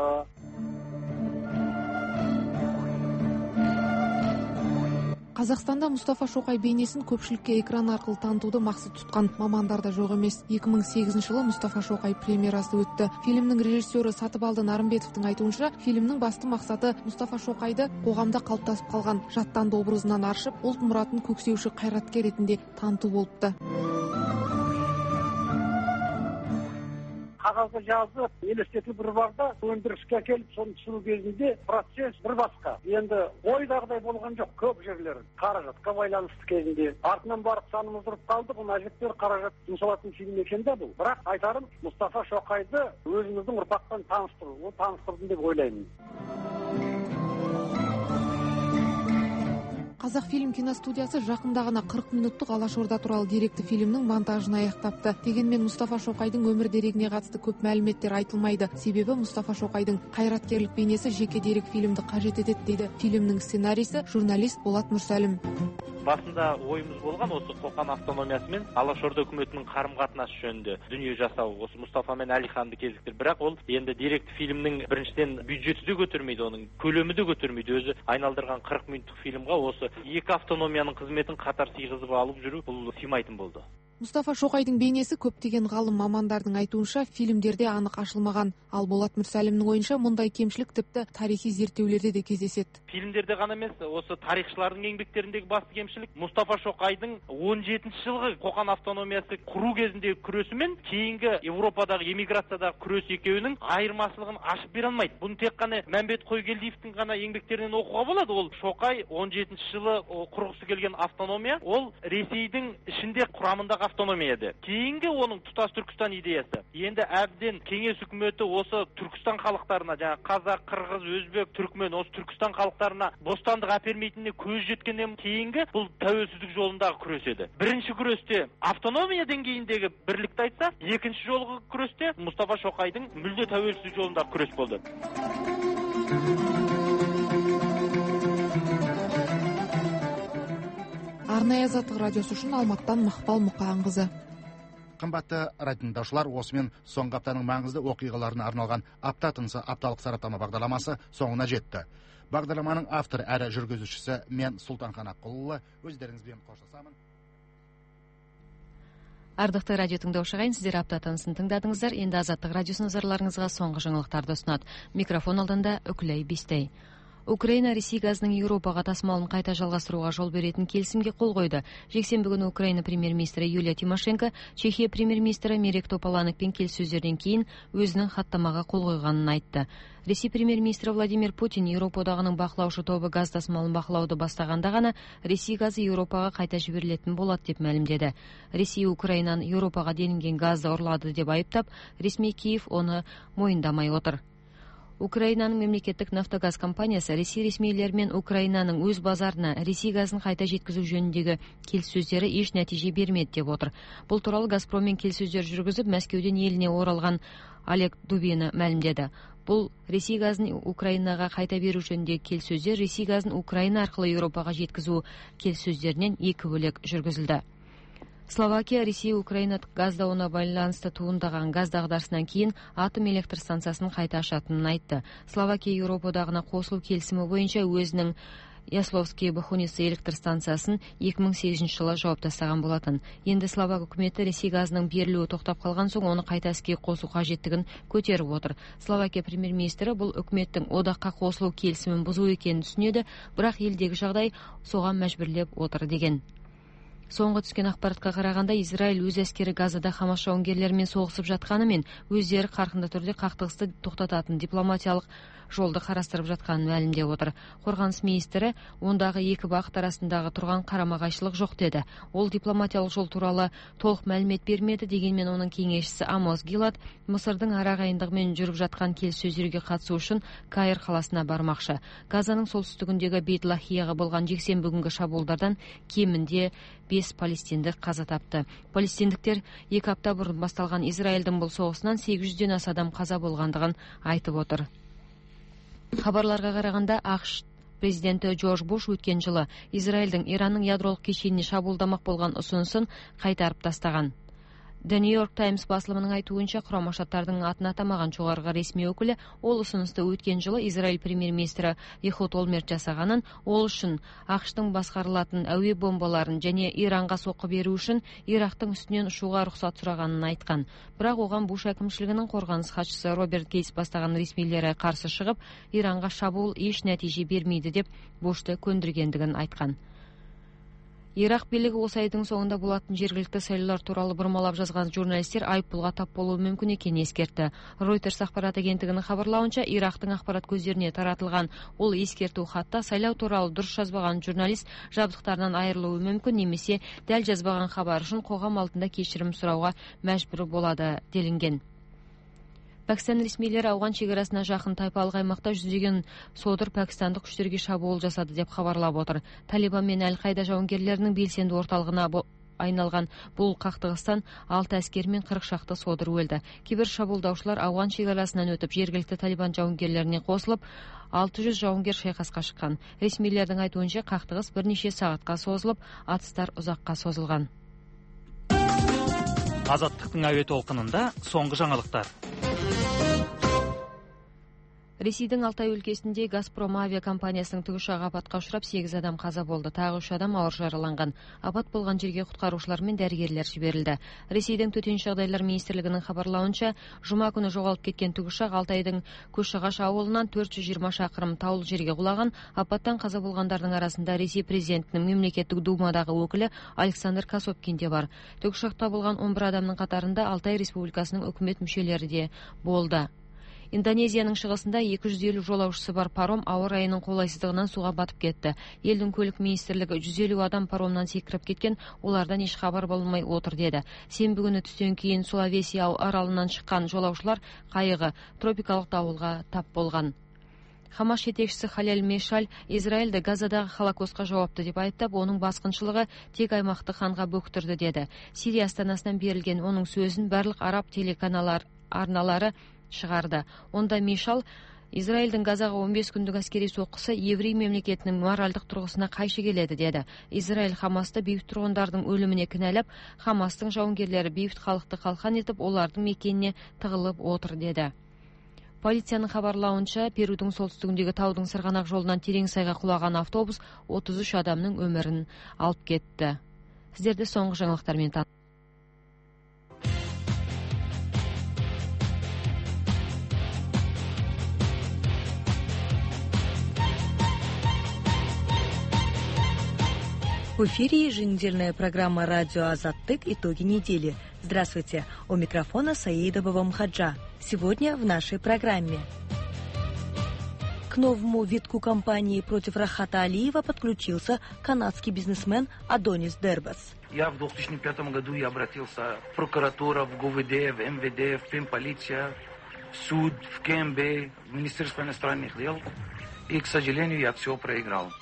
Қазақстанда Мұстафа Шоқай бейнесін көпшілікке экран арқылы танытуды мақсат тұтқан мамандар да жоқ емес. екі мың сегізінші жылы Мұстафа Шоқай премьерасы өтті. Фильмнің режиссері Сатыбалды Нарымбетовтың айтуынша, фильмнің басты мақсаты Мұстафа Шоқайды қоғамда қалыптасып қалған жаттанды образынан аршып, ұлт мұратын көксеуші қайраткер ретінде таныту болыпты. Қағазда жазып, елестету бір барда, өндіріске әкеліп, соны түсіру кезінде процесс бір басқа. Енді ойдағыдай болған жоқ, көп жерлер қаражатқа байланысты кезінде. Артынан барып санымыз ұрып қалды, бұл әжептер қаражат жұмсалатын фильм екен де бұл. Бірақ айтарым, Мұстафа Шоқайды өзіміздің ұрпақтан таныстыру, ол таныстырдым деп ойлаймын. Қазақфильм киностудиясы жақында ғана қырық минуттық Алашорда туралы деректі фильмнің монтажын аяқтапты. Дегенмен Мұстафа Шоқайдың өмір дерегіне қатысты көп мәліметтер айтылмайды. Себебі Мұстафа Шоқайдың қайраткерлік бейнесі жеке дерек фильмді қажет етеді дейді фильмнің сценарийсі журналист Болат Мүрсәлім. Басында ойымыз болған осы Қоқан автономиясы мен Алашорда үкіметінің қарым-қатынасы жөнінде дүние жасау, осы Мұстафа мен Әлиханды кезіктір. Бірақ ол енді деректі фильмнің біріншіден бюджеті де көтермейді, оның көлемі де көтермейді. Өзі айналдырған қырық минуттық фильмға осы екі автономияның қызметін қатар сыйғызып алып жүру бұл сыймайтын болды. Мұстафа Шоқайдың бейнесі көптеген ғалым мамандардың айтуынша фильмдерде анық ашылмаған. Ал Болат Мүрсәлімнің ойынша мұндай кемшілік тіпті тарихи зерттеулерде де кездеседі. Фильмдерде ғана емес, осы тарихшылардың еңбектеріндегі басты кемшілік Мұстафа Шоқайдың он жетінші жылғы Қоқан автономиясы құру кезіндегі күресі мен кейінгі Европадағы эмиграциядағы күрес екеуінің айырмашылығын ашып бере алмайды. Бұны тек қана Мәмбет Қойгелдиевтің ғана еңбектерінен оқуға болады. Ол Шоқай он жетінші жылы құрғысы келген автономия, ол Ресейдің ішінде құрамындағы автономия еді. Кейінгі оның тұтас Түркістан идеясы. Енді әбден кеңес үкіметі осы Түркістан халықтарына, жаңа қазақ, қырғыз, өзбек, түркмен, осы Түркістан халықтарына бостандық әпермейтініне көз жеткеннен кейінгі бұл тәуелсіздік жолындағы күрес еді. Бірінші күресте автономия деңгейіндегі бірлікті айтса, екінші жолғы күресте Мұстафа Шоқайдың мүлде тәуелсіздік жолындағы күрес болды. Арнайы Азаттық радиосы үшін Алматтан Мақпал Мұқағанқызы. Қымбатты радиотыңдаушылар, осымен соңғы аптаның маңызды оқиғаларына арналған апта тынысы апталық сараптама бағдарламасы соңына жетті. Бағдарламаның автор әрі жүргізушісі мен Сұлтанхан Аққұлұлы. Өздеріңізбен қоштасамын. Ардақты радио тыңдаушы ағайын, сіздер апта тынысын тыңдадыңыздар. Енді Азаттық радиосы назарларыңызға соңғы жаңалықтарды ұсынады. Микрофон алдында Үкілей Бестей. Украина Ресей газының Еуропаға тасымалын қайта жалғастыруға жол беретін келісімге қол қойды. Жексенбі күні Украина премьер-министрі Юлия Тимошенко Чехия премьер-министрі Мерек Топаланекпен келіссөздерден кейін өзінің хаттамаға қол қойғанын айтты. Ресей премьер-министрі Владимир Путин Еуропа одағының бақылаушы тобы газ тасымалын бақылауды бастағанда ғана Ресей газы Еуропаға қайта жіберілетін болады деп мәлімдеді. Ресей Украинаны Еуропаға делінген газды ұрлады деп айыптап, ресми Киев оны мойындамай отыр. Украинаның мемлекеттік нафтогаз компаниясы Ресей ресмилерімен Украинаның өз базарына Ресей газын қайта жеткізу жөніндегі келіссөздері еш нәтиже бермеді деп отыр. Бұл туралы Газпроммен келіссөздер жүргізіп, Мәскеуден еліне оралған Олег Дубина мәлімдеді. Бұл Ресей газын Украинаға қайта беру жөніндегі келіссөздер Ресей газын Украина арқылы Еуропаға жеткізу келіссөздерінен екі бөлек жүргізілді. Словакия Ресей Украина газдауына байланысты туындаған газ дағдарысынан кейін атом электр станциясын қайта ашатынын айтты. Словакия Еуропа одағына қосылу келісімі бойынша өзінің Ясловский Бахуницы электр станциясын екі мың сегізінші жылы жауып тастаған болатын. Енді Словак үкіметі Ресей газының берілуі тоқтап қалған соң оны қайта іске қосу қажеттігін көтеріп отыр. Словакия премьер-министрі бұл үкіметтің одаққа қосылу келісімін бұзу екенін түсінеді, бірақ елдегі жағдай соған мәжбүрлеп отыр деген. Соңғы түскен ақпаратқа қарағанда Израиль өз әскері Газада Хамас жауынгерлерімен соғысып жатқанымен өздері қарқынды түрде қақтығысты тоқтататын дипломатиялық жолды қарастырып жатқанын мәлімдеп отыр. Қорғаныс министрі ондағы екі бағыт арасындағы тұрған қарама-қайшылық жоқ деді. Ол дипломатиялық жол туралы толық мәлімет бермеді, дегенмен оның кеңесшісі Амос Гилад Мысырдың арағайындығымен жүріп жатқан келіссөздерге қатысу үшін Каир қаласына бармақшы. Газаның солтүстігіндегі Бейт-Лахияға болған жексенбі күнгі шабуылдардан кемінде бес палестиндік қаза тапты. Палестиндіктер екі апта бұрын басталған Израильдің бұл соғысынан сегіз жүзден аса адам қаза болғандығын айтып отыр. Хабарларға қарағанда ақш президенті Джордж Буш өткен жылы Израильдің Иранның ядролық кешеніне шабуылдамақ болған ұсынысын қайтарып тастаған. The New York Times басылымының айтуынша, Құрама Штаттардың атын атамаған жоғарғы ресми өкілі ол ұсынысты өткен жылы Израиль премьер-министрі Эхуд Олмерт жасағанын, ол үшін ақштың басқарылатын әуе бомбаларын және Иранға соққы беру үшін Ирактың үстінен ұшуға рұқсат сұрағанын айтқан. Бірақ оған Буш әкімшілігінің қорғаныс хатшысы Роберт Гейтс бастаған ресмилері қарсы шығып, Иранға шабуыл еш нәтиже бермейді деп Бушты көндіргендігін айтқан. Ирак билігі осы айдың соңында болатын жергілікті сайлаулар туралы бұрмалап жазған журналистер айыппұлға тап болуы мүмкін екенін ескертті. Reuters ақпарат агенттігінің хабарлауынша, Ирактың ақпарат көздеріне таратылған ол ескерту хатта сайлау туралы дұрыс жазбаған журналист жабдықтарынан айырылуы мүмкін, немесе дәл жазбаған хабар үшін қоғам алдында кешірім сұрауға мәжбүр болады делінген. Пәкістан ресмилері ауған шекарасына жақын тайпалық аймақта жүздеген содыр пәкістандық күштерге шабуыл жасады деп хабарлап отыр. Талибан мен Әл-Қайда жауынгерлерінің белсенді орталығына айналған бұл қақтығыстан алты әскер мен қырық шақты содыр өлді. Кейбір шабуылдаушылар ауған шекарасынан өтіп жергілікті Талибан жауынгерлеріне қосылып, алты жүз жауынгер шайқасқа шыққан. Ресмилердің айтуынша, қақтығыс бірнеше сағатқа созылып, атыстар ұзаққа созылған. Азаттықтың әуе толқынында соңғы жаңалықтар. Ресейдің Алтай өлкесінде Газпром авиакомпаниясының тікұшағы апатқа ұшырап, сегіз адам қаза болды, тағы үш адам ауыр жараланған. Апат болған жерге құтқарушылар мен дәрігерлер жіберілді. Ресейдің төтенше жағдайлар министрлігінің хабарлауынша, жұма күні жоғалып кеткен тікұшақ Алтайдың Көшіғаш ауылынан төрт жүз жиырма шақырым таулы жерге құлаған. Апаттан қаза болғандардың арасында Ресей президентінің мемлекеттік думадағы өкілі Александр Касопкин де бар. Тікұшақта болған он бір адамның қатарында Алтай Республикасының үкімет мүшелері де болды. Индонезияның шығысында екі жүз елу жолаушысы бар паром ауа райының қолайсыздығынан суға батып кетті. Елдің көлік министрлігі жүз елу адам паромнан секіріп кеткен, олардан еш хабар болмай отыр деді. Сенбі күні түстен кейін Сулавеси аралынан шыққан жолаушылар қайығы тропикалық дауылға тап болған. Хамас жетекшісі Халел Мешаль Израильді Газадағы холокостқа жауапты деп айыптап, оның басқыншылығы тек аймақты қанға бөктірді деді. Сирия астанасынан берілген оның сөзін барлық араб телеканалар арналары шығарды. Онда Мешаль Израильдің Газаға он бес күндік әскери соққысы еврей мемлекетінің моральдық тұрғысына қайшы келеді деді. Израиль Хамасты бейбіт тұрғындардың өліміне кінәлап, Хамастың жауынгерлері бейбіт халықты қалқан етіп, олардың мекеніне тығылып отыр деді. Полицияның хабарлауынша, Перудің солтүстігіндегі таудың сырғанақ жолынан терең сайға құлаған автобус отыз үш адамның өмірін алып кетті. Сіздерді соңғы жаңалықтармен тан. В эфире еженедельная программа «Радио Азаттык. Итоги недели». Здравствуйте, у микрофона Саида Бабамхаджа. Сегодня в нашей программе. К новому витку кампании против Рахата Алиева подключился канадский бизнесмен Адонис Дербас. Я в две тысячи пятом году я обратился в прокуратуру, в ГУВД, в МВД, в Пемполиция, в суд, в КМБ, в Министерство иностранных дел. И, к сожалению, я все проиграл.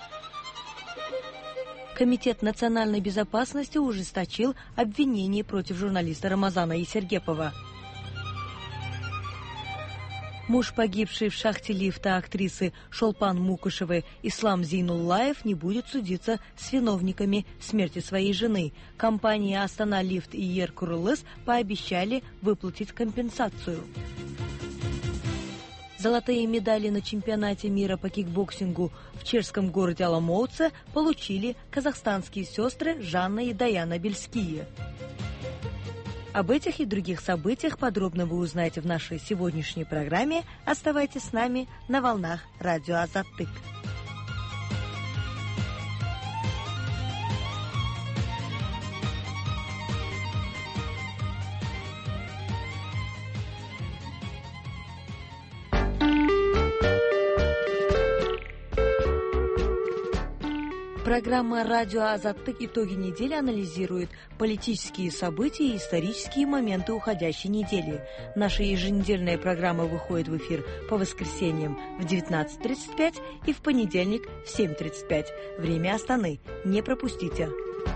Комитет национальной безопасности ужесточил обвинения против журналиста Рамазана Есергепова. Муж погибшей в шахте лифта актрисы Шолпан Мукушевой Ислам Зейнуллаев не будет судиться с виновниками смерти своей жены. Компании Астана Лифт и Еркурулыс пообещали выплатить компенсацию. Золотые медали на чемпионате мира по кикбоксингу в чешском городе Аламоуце получили казахстанские сестры Жанна и Даяна Бельские. Об этих и других событиях подробно вы узнаете в нашей сегодняшней программе. Оставайтесь с нами на волнах радио Азаттык. Программа «Радио Азаттык. Итоги недели» анализирует политические события и исторические моменты уходящей недели. Наша еженедельная программа выходит в эфир по воскресеньям в девятнадцать тридцать пять и в понедельник в семь тридцать пять. Время Астаны. Не пропустите.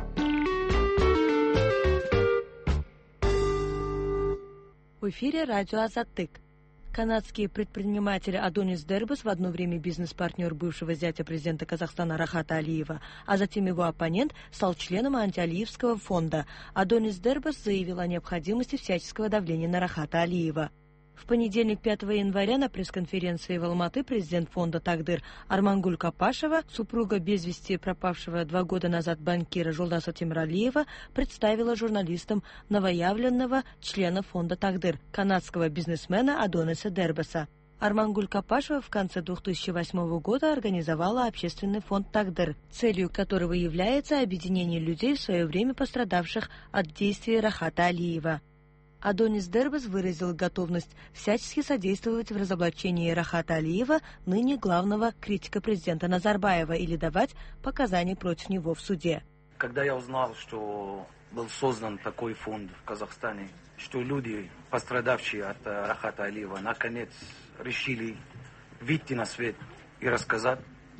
В эфире «Радио Азаттык». Канадский предприниматель Адонис Дербас, в одно время бизнес-партнер бывшего зятя президента Казахстана Рахата Алиева, а затем его оппонент, стал членом антиалиевского фонда. Адонис Дербас заявил о необходимости всяческого давления на Рахата Алиева. В понедельник, пятого января, на пресс-конференции в Алматы президент фонда «Тагдыр» Армангуль Капашева, супруга без вести пропавшего два года назад банкира Жолдаса Темиралиева, представила журналистам новоявленного члена фонда «Тагдыр», канадского бизнесмена Адониса Дербаса. Армангуль Капашева в конце две тысячи восьмого года организовала общественный фонд «Тагдыр», целью которого является объединение людей, в свое время пострадавших от действий Рахата Алиева. Адонис Дербас выразил готовность всячески содействовать в разоблачении Рахата Алиева, ныне главного критика президента Назарбаева, или давать показания против него в суде. Когда я узнал, что был создан такой фонд в Казахстане, что люди, пострадавшие от Рахата Алиева, наконец решили выйти на свет и рассказать,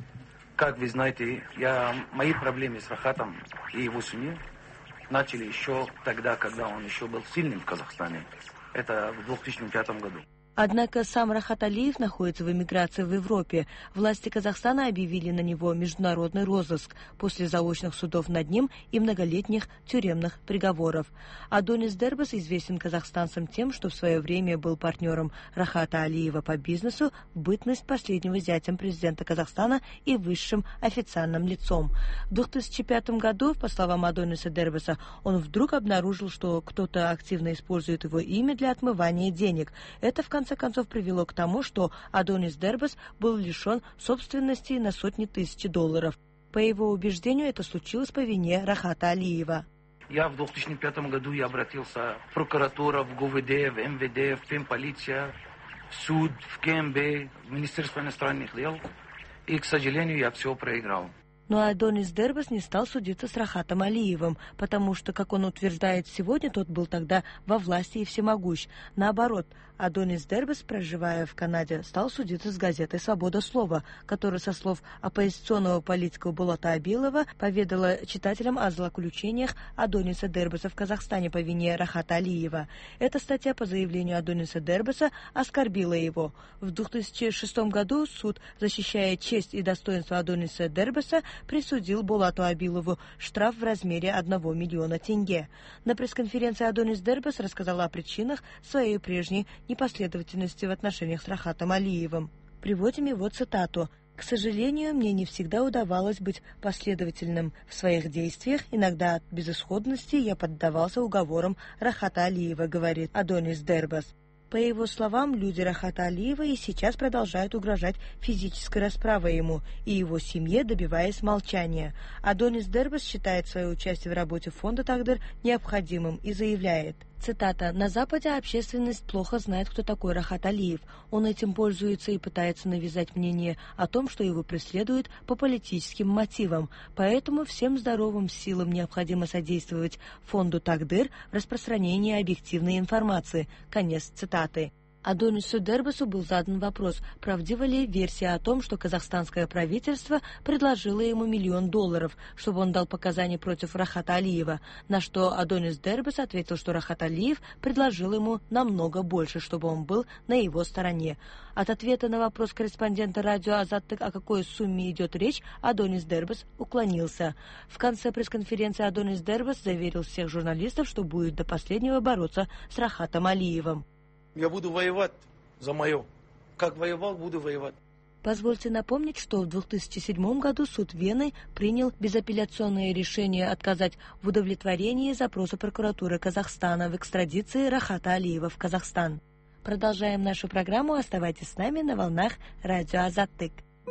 как вы знаете, я, мои проблемы с Рахатом и его семьей начали еще тогда, когда он еще был сильным в Казахстане. Это в две тысячи пятом году. Однако сам Рахат Алиев находится в эмиграции в Европе. Власти Казахстана объявили на него международный розыск после заочных судов над ним и многолетних тюремных приговоров. Адонис Дербас известен казахстанцам тем, что в свое время был партнером Рахата Алиева по бизнесу, в бытность последнего зятем президента Казахстана и высшим официальным лицом. В две тысячи пятом году, по словам Адониса Дербаса, он вдруг обнаружил, что кто-то активно использует его имя для отмывания денег. Это в конце В конце концов привело к тому, что Адонис Дербас был лишен собственности на сотни тысяч долларов. По его убеждению, это случилось по вине Рахата Алиева. Я в две тысячи пятом году я обратился в прокуратуру, в ГУВД, в МВД, в Пемполиция, в суд, в КМБ, в Министерство иностранных дел. И, к сожалению, я все проиграл. Но Адонис Дербас не стал судиться с Рахатом Алиевым, потому что, как он утверждает сегодня, тот был тогда во власти и всемогущ. Наоборот, Адонис Дербас, проживая в Канаде, стал судиться с газетой «Свобода слова», которая, со слов оппозиционного политика Булата Абилова, поведала читателям о злоключениях Адониса Дербаса в Казахстане по вине Рахата Алиева. Эта статья по заявлению Адониса Дербаса оскорбила его. В две тысячи шестом году суд, защищая честь и достоинство Адониса Дербаса, присудил Булату Абилову штраф в размере одного миллиона тенге. На пресс-конференции Адонис Дербас рассказал о причинах своей прежней непоследовательности в отношениях с Рахатом Алиевым. Приводим его цитату. «К сожалению, мне не всегда удавалось быть последовательным в своих действиях. Иногда от безысходности я поддавался уговорам Рахата Алиева», говорит Адонис Дербас. По его словам, люди Рахата Алиева и сейчас продолжают угрожать физической расправой ему и его семье, добиваясь молчания. Адонис Дербас считает свое участие в работе фонда Тагдыр необходимым и заявляет, цитата, «На Западе общественность плохо знает, кто такой Рахат Алиев. Он этим пользуется и пытается навязать мнение о том, что его преследуют по политическим мотивам. Поэтому всем здоровым силам необходимо содействовать фонду Тагдыр в распространении объективной информации». Конец цитаты. Адонису Дербасу был задан вопрос, правдива ли версия о том, что казахстанское правительство предложило ему миллион долларов, чтобы он дал показания против Рахата Алиева, на что Адонис Дербас ответил, что Рахат Алиев предложил ему намного больше, чтобы он был на его стороне. От ответа на вопрос корреспондента радио Азаттык, о какой сумме идет речь, Адонис Дербас уклонился. В конце пресс-конференции Адонис Дербас заверил всех журналистов, что будет до последнего бороться с Рахатом Алиевым. Я буду воевать за мое. Как воевал, буду воевать. Позвольте напомнить, что в две тысячи седьмом году суд Вены принял безапелляционное решение отказать в удовлетворении запроса прокуратуры Казахстана в экстрадиции Рахата Алиева в Казахстан. Продолжаем нашу программу. Оставайтесь с нами на волнах радио Азаттык.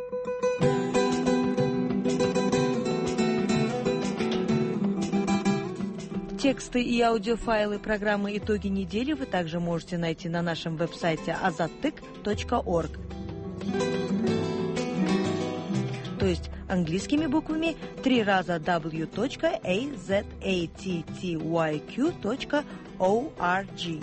Тексты и аудиофайлы программы «Итоги недели» вы также можете найти на нашем веб-сайте азаттык точка орг. То есть английскими буквами три раза дабл ю точка азаттык точка орг.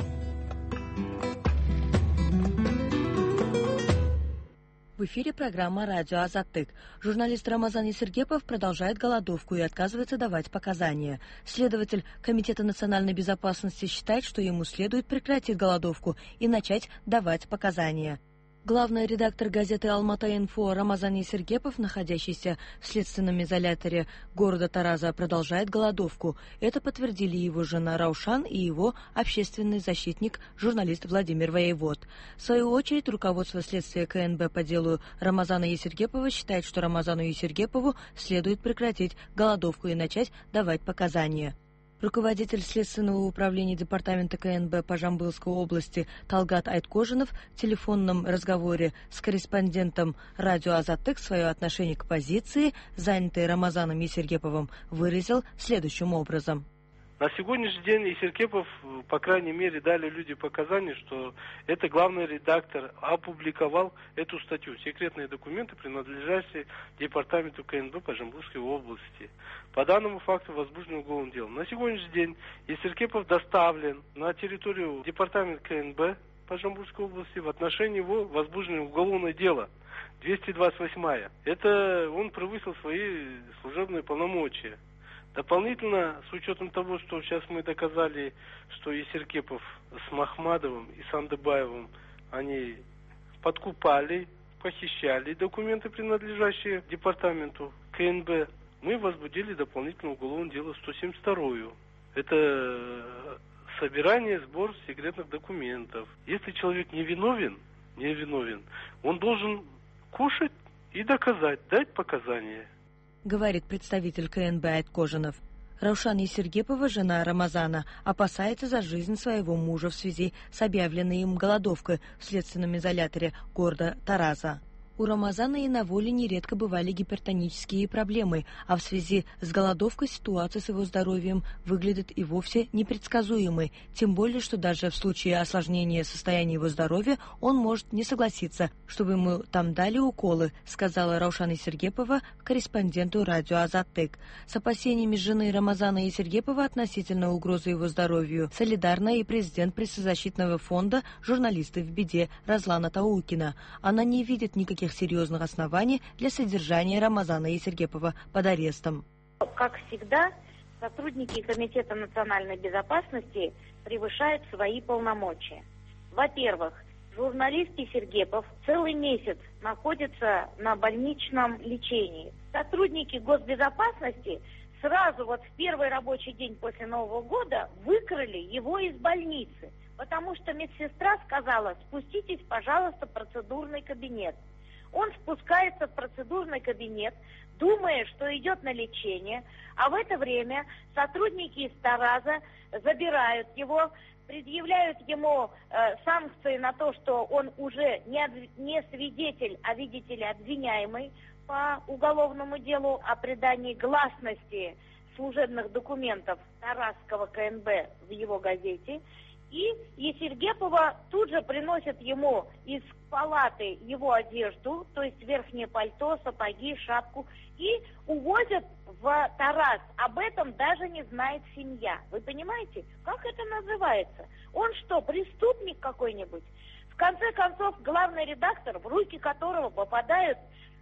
В эфире программа «Радио Азаттык». Журналист Рамазан Есергепов продолжает голодовку и отказывается давать показания. Следователь Комитета национальной безопасности считает, что ему следует прекратить голодовку и начать давать показания. Главный редактор газеты «Алмата-Инфо» Рамазан Есергепов, находящийся в следственном изоляторе города Тараза, продолжает голодовку. Это подтвердили его жена Раушан и его общественный защитник, журналист Владимир Воевод. В свою очередь, руководство следствия ка эн бэ по делу Рамазана Есергепова считает, что Рамазану Есергепову следует прекратить голодовку и начать давать показания. Руководитель Следственного управления Департамента ка эн бэ по Жамбылской области Талгат Айткожинов в телефонном разговоре с корреспондентом радио Азаттык свое отношение к позиции, занятой Рамазаном Есергеповым, выразил следующим образом. На сегодняшний день Есергепов, по крайней мере, дали люди показания, что это главный редактор опубликовал эту статью. Секретные документы, принадлежащие департаменту ка эн бэ по Жамбылской области. По данному факту возбуждено уголовное дело. На сегодняшний день Есергепов доставлен на территорию департамента ка эн бэ по Жамбылской области. В отношении его возбуждено уголовное дело. двести двадцать восьмая. Это он превысил свои служебные полномочия. Дополнительно, с учетом того, что сейчас мы доказали, что Есергепов с Махмадовым и Сандыбаевым, они подкупали, похищали документы, принадлежащие департаменту ка эн бэ, мы возбудили дополнительное уголовное дело сто семьдесят вторую. Это собирание, сбор секретных документов. Если человек не виновен, не виновен, он должен кушать и доказать, дать показания. Говорит представитель ка эн бэ Айткожинов. Раушан Есергепова, жена Рамазана, опасается за жизнь своего мужа в связи с объявленной им голодовкой в следственном изоляторе города Тараза. У Рамазана и на воле нередко бывали гипертонические проблемы, а в связи с голодовкой ситуация с его здоровьем выглядит и вовсе непредсказуемой, тем более, что даже в случае осложнения состояния его здоровья он может не согласиться, чтобы ему там дали уколы, сказала Раушан Есергепова корреспонденту радио «Азаттык». С опасениями жены Рамазана Есергепова относительно угрозы его здоровью солидарна и президент прессозащитного фонда «Журналисты в беде» Разлана Таукина. Она не видит никаких серьезных оснований для содержания Рамазана Есергепова под арестом. Как всегда, сотрудники Комитета национальной безопасности превышают свои полномочия. Во-первых, журналист Есергепов целый месяц находится на больничном лечении. Сотрудники госбезопасности сразу вот в первый рабочий день после Нового года выкрали его из больницы, потому что медсестра сказала: спуститесь, пожалуйста, в процедурный кабинет. Он спускается в процедурный кабинет, думая, что идет на лечение, а в это время сотрудники из Тараза забирают его, предъявляют ему э, санкции на то, что он уже не, не свидетель, а, видите ли, обвиняемый по уголовному делу о предании гласности служебных документов Таразского ка эн бэ в его газете. И Есергепова тут же приносят ему из палаты его одежду, то есть верхнее пальто, сапоги, шапку, и увозят в Тараз. Об этом даже не знает семья. Вы понимаете, как это называется? Он что, преступник какой-нибудь? В конце концов, главный редактор, в руки которого попадают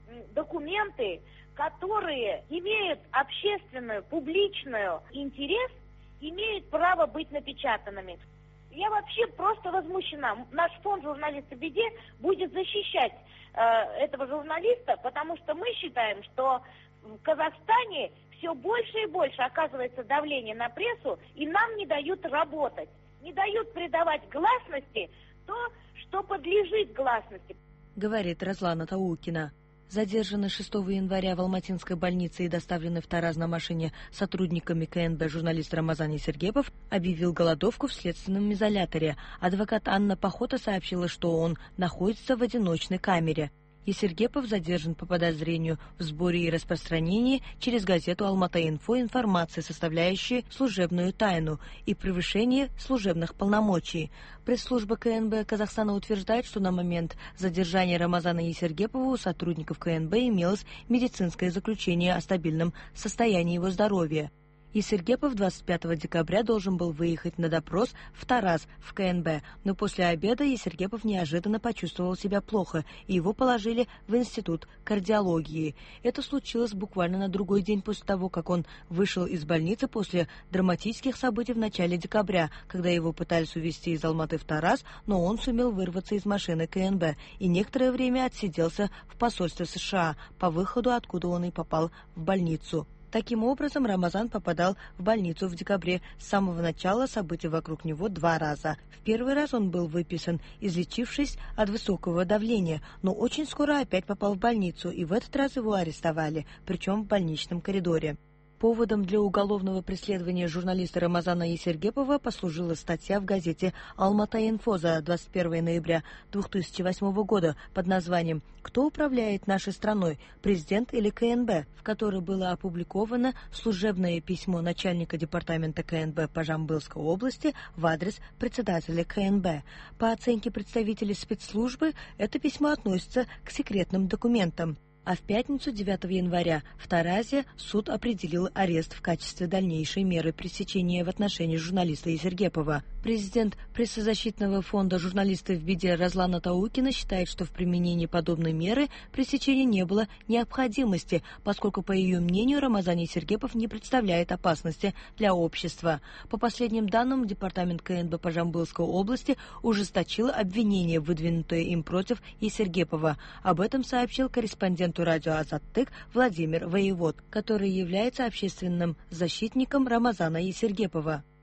документы, которые имеют общественную, публичную интерес, имеют право быть напечатанными. Я вообще просто возмущена. Наш фонд «Журналисты в беде» будет защищать э, этого журналиста, потому что мы считаем, что в Казахстане все больше и больше оказывается давление на прессу, и нам не дают работать, не дают придавать гласности то, что подлежит гласности. Говорит Разлана Таукина. Задержанный шестого января в Алматинской больнице и доставленный в Тараз на машине сотрудниками ка эн бэ журналист Рамазан Есергепов объявил голодовку в следственном изоляторе. Адвокат Анна Пахота сообщила, что он находится в одиночной камере. Есергепов задержан по подозрению в сборе и распространении через газету «Алмата-Инфо» информации, составляющей служебную тайну, и превышении служебных полномочий. Пресс-служба ка эн бэ Казахстана утверждает, что на момент задержания Рамазана Есергепова у сотрудников ка эн бэ имелось медицинское заключение о стабильном состоянии его здоровья. Есергепов двадцать пятого декабря должен был выехать на допрос в Тараз в ка эн бэ, но после обеда Есергепов неожиданно почувствовал себя плохо, и его положили в институт кардиологии. Это случилось буквально на другой день после того, как он вышел из больницы после драматических событий в начале декабря, когда его пытались увезти из Алматы в Тараз, но он сумел вырваться из машины ка эн бэ и некоторое время отсиделся в посольстве США, по выходу откуда он и попал в больницу. Таким образом, Рамазан попадал в больницу в декабре с самого начала событий вокруг него два раза. В первый раз он был выписан, излечившись от высокого давления, но очень скоро опять попал в больницу, и в этот раз его арестовали, причем в больничном коридоре. Поводом для уголовного преследования журналиста Рамазана Есергепова послужила статья в газете «Алмата-Инфо» за двадцать первого ноября две тысячи восьмого года под названием «Кто управляет нашей страной, президент или ка эн бэ?», в которой было опубликовано служебное письмо начальника департамента ка эн бэ по Жамбылской области в адрес председателя ка эн бэ. По оценке представителей спецслужбы, это письмо относится к секретным документам. А в пятницу, девятого января, в Таразе суд определил арест в качестве дальнейшей меры пресечения в отношении журналиста Есергепова. Президент прессозащитного фонда «Журналисты в беде» Разлана Таукина считает, что в применении подобной меры пресечения не было необходимости, поскольку, по ее мнению, Рамазан Есергепов не представляет опасности для общества. По последним данным, департамент ка эн бэ по Жамбылской области ужесточил обвинение, выдвинутое им против Есергепова. Об этом сообщил корреспондент радио «Азаттык» Владимир Воевод, который является общественным защитником Рамазана Есергепова.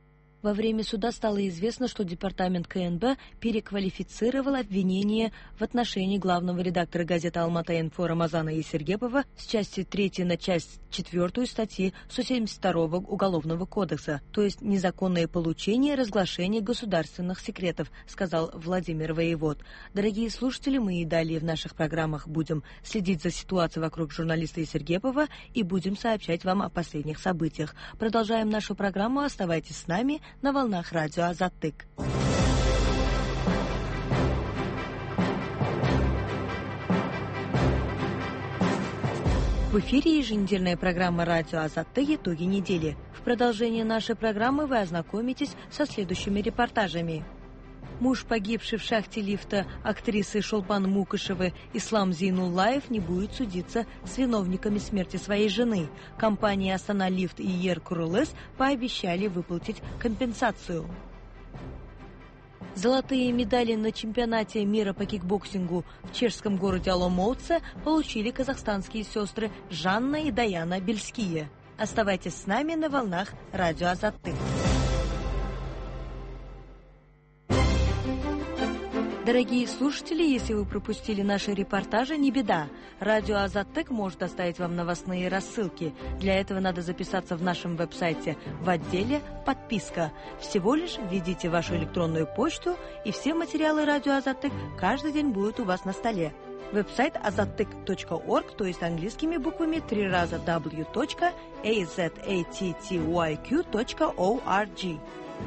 Во время суда стало известно, что департамент ка эн бэ переквалифицировал обвинение в отношении главного редактора газеты «Алмата-Инфо» Рамазана Есергепова с части третьей на часть четвертую статьи сто семьдесят второго Уголовного кодекса, то есть незаконное получение и разглашение государственных секретов, сказал Владимир Воевод. Дорогие слушатели, мы и далее в наших программах будем следить за ситуацией вокруг журналиста Есергепова и будем сообщать вам о последних событиях. Продолжаем нашу программу. Оставайтесь с нами на волнах радио Азаттык. В эфире еженедельная программа «Радио Азаттык. Итоги недели». В продолжении нашей программы вы ознакомитесь со следующими репортажами. Муж погибшей в шахте лифта актрисы Шолпан Мукышевой Ислам Зейнуллаев не будет судиться с виновниками смерти своей жены. Компании «Астана Лифт» и «Ер Курулес» пообещали выплатить компенсацию. Золотые медали на чемпионате мира по кикбоксингу в чешском городе Оломоуце получили казахстанские сестры Жанна и Даяна Бельские. Оставайтесь с нами на волнах радио Азаттык. Дорогие слушатели, если вы пропустили наши репортажи, не беда. Радио Азаттык может оставить вам новостные рассылки. Для этого надо записаться в нашем веб-сайте в отделе «Подписка». Всего лишь введите вашу электронную почту, и все материалы Радио Азаттык каждый день будут у вас на столе. Веб-сайт азаттык точка орг, то есть английскими буквами три раза дабл ю точка азаттык точка орг.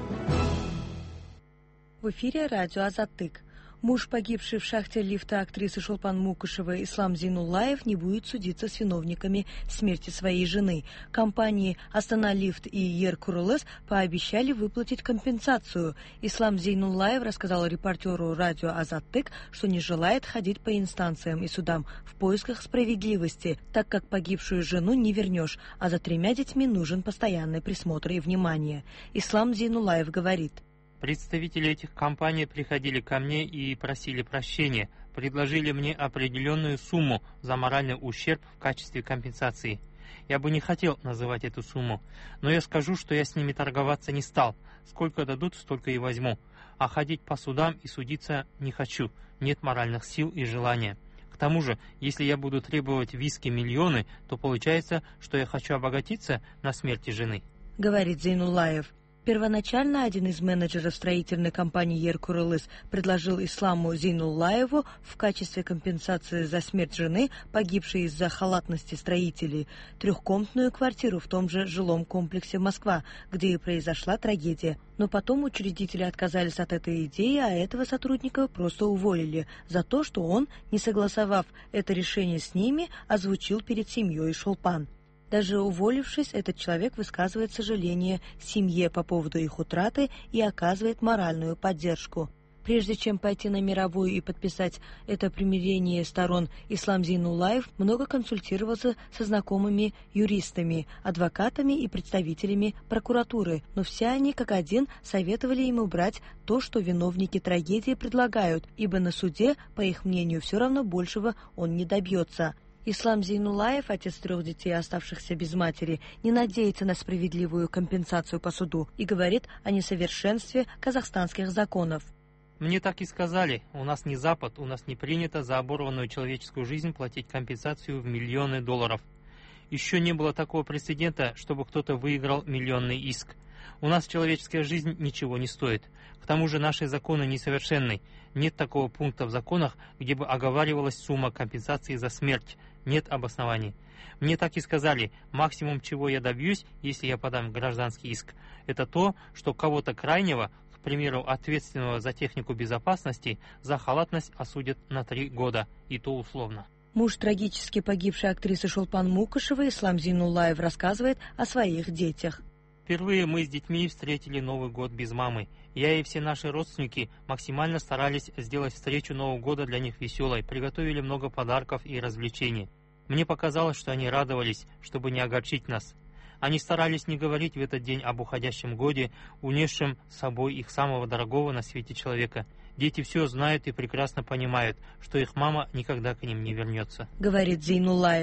В эфире Радио Азаттык. Муж погибшей в шахте лифта актрисы Шолпан Мукышевой Ислам Зейнуллаев не будет судиться с виновниками смерти своей жены. Компании «Астана Лифт» и «Ер Курулес» пообещали выплатить компенсацию. Ислам Зейнуллаев рассказал репортеру радио Азаттык, что не желает ходить по инстанциям и судам в поисках справедливости, так как погибшую жену не вернешь, а за тремя детьми нужен постоянный присмотр и внимание. Ислам Зейнуллаев говорит: представители этих компаний приходили ко мне и просили прощения, предложили мне определенную сумму за моральный ущерб в качестве компенсации. Я бы не хотел называть эту сумму, но я скажу, что я с ними торговаться не стал. Сколько дадут, столько и возьму. А ходить по судам и судиться не хочу, нет моральных сил и желания. К тому же, если я буду требовать виски миллионы, то получается, что я хочу обогатиться на смерти жены, говорит Зейнуллаев. Первоначально один из менеджеров строительной компании «Ер Курулес» предложил Исламу Зейнуллаеву в качестве компенсации за смерть жены, погибшей из-за халатности строителей, трехкомнатную квартиру в том же жилом комплексе Москва, где и произошла трагедия. Но потом учредители отказались от этой идеи, а этого сотрудника просто уволили за то, что он, не согласовав это решение с ними, озвучил перед семьей Шолпан. Даже уволившись, этот человек высказывает сожаление семье по поводу их утраты и оказывает моральную поддержку. Прежде чем пойти на мировую и подписать это примирение сторон, Ислам Зейнуллаев много консультировался со знакомыми юристами, адвокатами и представителями прокуратуры, но все они как один советовали ему брать то, что виновники трагедии предлагают, ибо на суде, по их мнению, все равно большего он не добьется. Ислам Зейнуллаев, отец трех детей, оставшихся без матери, не надеется на справедливую компенсацию по суду и говорит о несовершенстве казахстанских законов. Мне так и сказали, у нас не Запад, у нас не принято за оборванную человеческую жизнь платить компенсацию в миллионы долларов. Еще не было такого прецедента, чтобы кто-то выиграл миллионный иск. У нас человеческая жизнь ничего не стоит. К тому же наши законы несовершенны. Нет такого пункта в законах, где бы оговаривалась сумма компенсации за смерть. Нет обоснований. Мне так и сказали, максимум, чего я добьюсь, если я подам гражданский иск, это то, что кого-то крайнего, к примеру, ответственного за технику безопасности, за халатность осудят на три года, и то условно. Муж трагически погибшей актрисы Шолпан Мукышевой Ислам Зейнуллаев рассказывает о своих детях. Впервые мы с детьми встретили Новый год без мамы. Я и все наши родственники максимально старались сделать встречу Нового года для них веселой, приготовили много подарков и развлечений. Мне показалось, что они радовались, чтобы не огорчить нас. Они старались не говорить в этот день об уходящем годе, унесшем с собой их самого дорогого на свете человека. Дети все знают и прекрасно понимают, что их мама никогда к ним не вернется, говорит Зейнуллаев.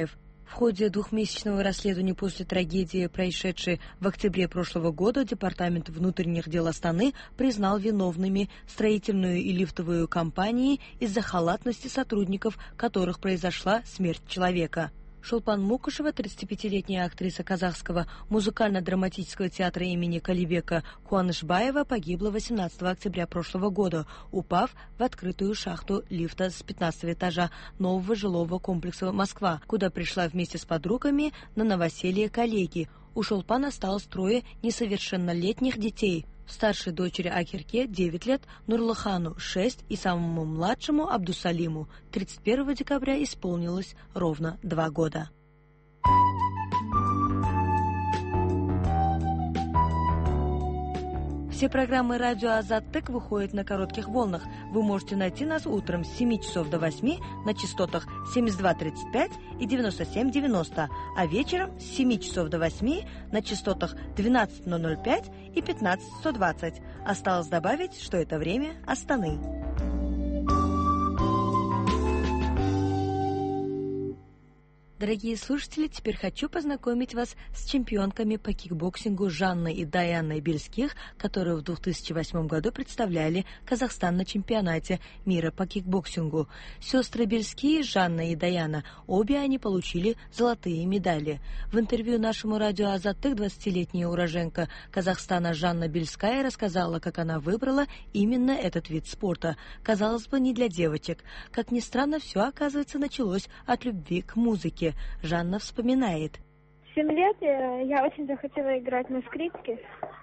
В ходе двухмесячного расследования после трагедии, происшедшей в октябре прошлого года, Департамент внутренних дел Астаны признал виновными строительную и лифтовую компании из-за халатности сотрудников, которых произошла смерть человека. Шолпан Мукушева, тридцатипятилетняя актриса казахского музыкально-драматического театра имени Калибека Куанышбаева, погибла восемнадцатого октября прошлого года, упав в открытую шахту лифта с пятнадцатого этажа нового жилого комплекса «Москва», куда пришла вместе с подругами на новоселье коллеги. У Шолпан осталось трое несовершеннолетних детей. Старшей дочери Акерке девять лет, Нурлахану шесть и самому младшему Абдусалиму тридцать первого декабря исполнилось ровно два года. Все программы радио Азаттык выходят на коротких волнах. Вы можете найти нас утром с семи часов до восьми на частотах семьдесят два тридцать пять и девяносто семь девяносто, а вечером с семи часов до восьми на частотах двенадцать ноль ноль пять и пятнадцать сто двадцать. Осталось добавить, что это время Астаны. Дорогие слушатели, теперь хочу познакомить вас с чемпионками по кикбоксингу Жанной и Даяной Бельских, которые в две тысячи восьмом году представляли Казахстан на чемпионате мира по кикбоксингу. Сестры Бельские, Жанна и Даяна, обе они получили золотые медали. В интервью нашему радио Азаттык двадцатилетняя уроженка Казахстана Жанна Бельская рассказала, как она выбрала именно этот вид спорта. Казалось бы, не для девочек. Как ни странно, все, оказывается, началось от любви к музыке. Жанна вспоминает. В семь лет я очень захотела играть на скрипке.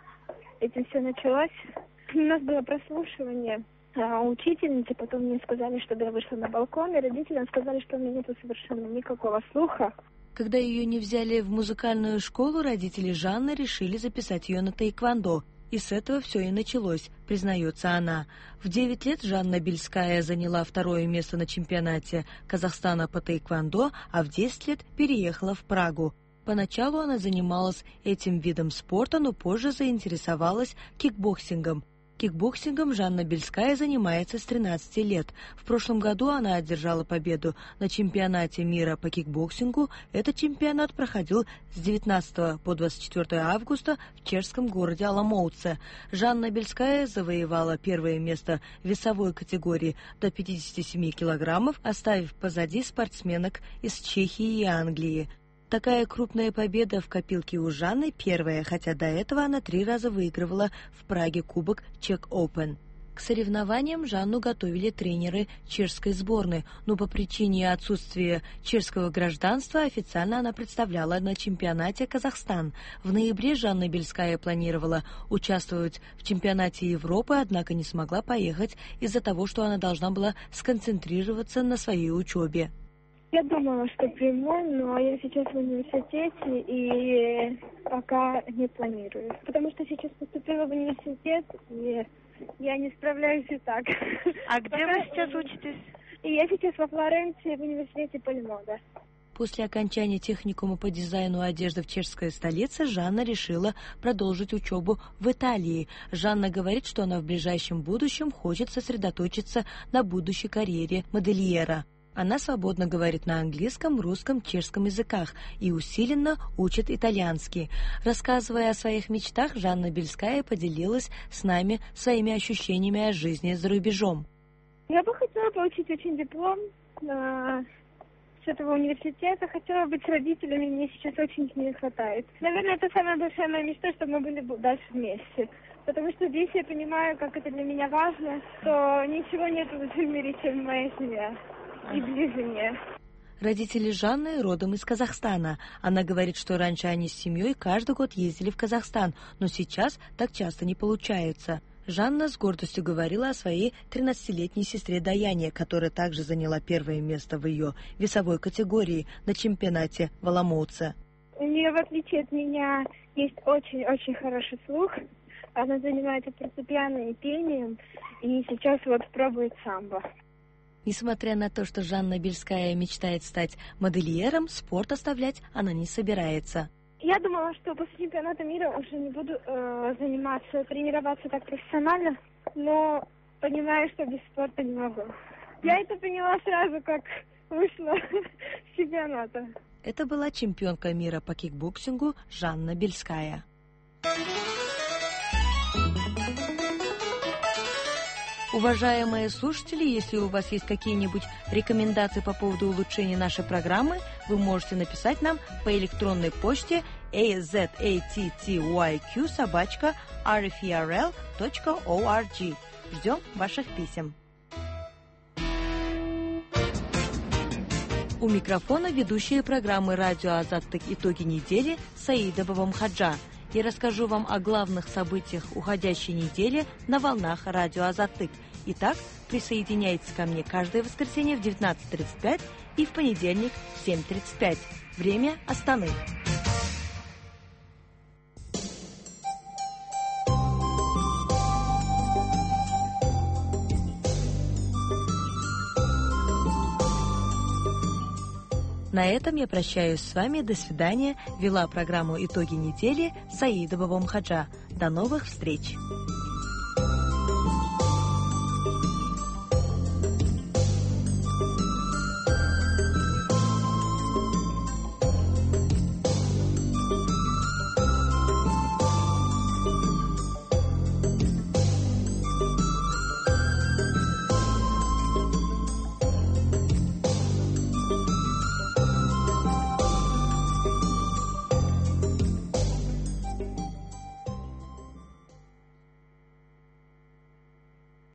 Этим все началось. У нас было прослушивание а, учительницы, потом мне сказали, чтобы я вышла на балкон, и родителям сказали, что у меня нет совершенно никакого слуха. Когда ее не взяли в музыкальную школу, родители Жанны решили записать ее на таэквондо. И с этого все и началось, признается она. В девять лет Жанна Бельская заняла второе место на чемпионате Казахстана по таэквондо, а в десять лет переехала в Прагу. Поначалу она занималась этим видом спорта, но позже заинтересовалась кикбоксингом. Кикбоксингом Жанна Бельская занимается с тринадцати лет. В прошлом году она одержала победу на чемпионате мира по кикбоксингу. Этот чемпионат проходил с девятнадцатого по двадцать четвёртое августа в чешском городе Аламоуце. Жанна Бельская завоевала первое место в весовой категории до пятидесяти семи килограммов, оставив позади спортсменок из Чехии и Англии. Такая крупная победа в копилке у Жанны первая, хотя до этого она три раза выигрывала в Праге кубок Czech Open. К соревнованиям Жанну готовили тренеры чешской сборной, но по причине отсутствия чешского гражданства официально она представляла на чемпионате Казахстан. В ноябре Жанна Бельская планировала участвовать в чемпионате Европы, однако не смогла поехать из-за того, что она должна была сконцентрироваться на своей учебе. Я думала, что приму, но я сейчас в университете и пока не планирую. Потому что сейчас поступила в университет, и я не справляюсь и так. А где пока вы сейчас учитесь? И я сейчас во Флоренции в университете Пальмода. После окончания техникума по дизайну одежды в чешской столице Жанна решила продолжить учебу в Италии. Жанна говорит, что она в ближайшем будущем хочет сосредоточиться на будущей карьере модельера. Она свободно говорит на английском, русском, чешском языках и усиленно учит итальянский. Рассказывая о своих мечтах, Жанна Бельская поделилась с нами своими ощущениями о жизни за рубежом. Я бы хотела получить очень диплом э, с этого университета. Хотела быть с родителями, мне сейчас очень не хватает. Наверное, это самая большая моя мечта, чтобы мы были дальше вместе. Потому что здесь я понимаю, как это для меня важно, что ничего нет в мире, чем моя семья. И ближе. Родители Жанны родом из Казахстана. Она говорит, что раньше они с семьей каждый год ездили в Казахстан, но сейчас так часто не получается. Жанна с гордостью говорила о своей тринадцатилетней сестре Даяне, которая также заняла первое место в ее весовой категории на чемпионате в Аламоуце. У нее, в отличие от меня, есть очень-очень хороший слух. Она занимается фортепиано и пением, и сейчас вот пробует самбо. Несмотря на то, что Жанна Бельская мечтает стать модельером, спорт оставлять она не собирается. Я думала, что после чемпионата мира уже не буду э, заниматься, тренироваться так профессионально, но понимаю, что без спорта не могу. Я это поняла сразу, как вышла с чемпионата. Это была чемпионка мира по кикбоксингу Жанна Бельская. Уважаемые слушатели, если у вас есть какие-нибудь рекомендации по поводу улучшения нашей программы, вы можете написать нам по электронной почте azattyq собака rfrl точка org. Ждем ваших писем. У микрофона ведущая программы «Радио Азаттык. Итоги недели» Саида Бабамхаджа. Я расскажу вам о главных событиях уходящей недели на волнах радио Азаттык. Итак, присоединяйтесь ко мне каждое воскресенье в девятнадцать тридцать пять и в понедельник в семь тридцать пять. Время Астаны. На этом я прощаюсь с вами. До свидания. Вела программу «Итоги недели» Саида Бабамхаджа. До новых встреч.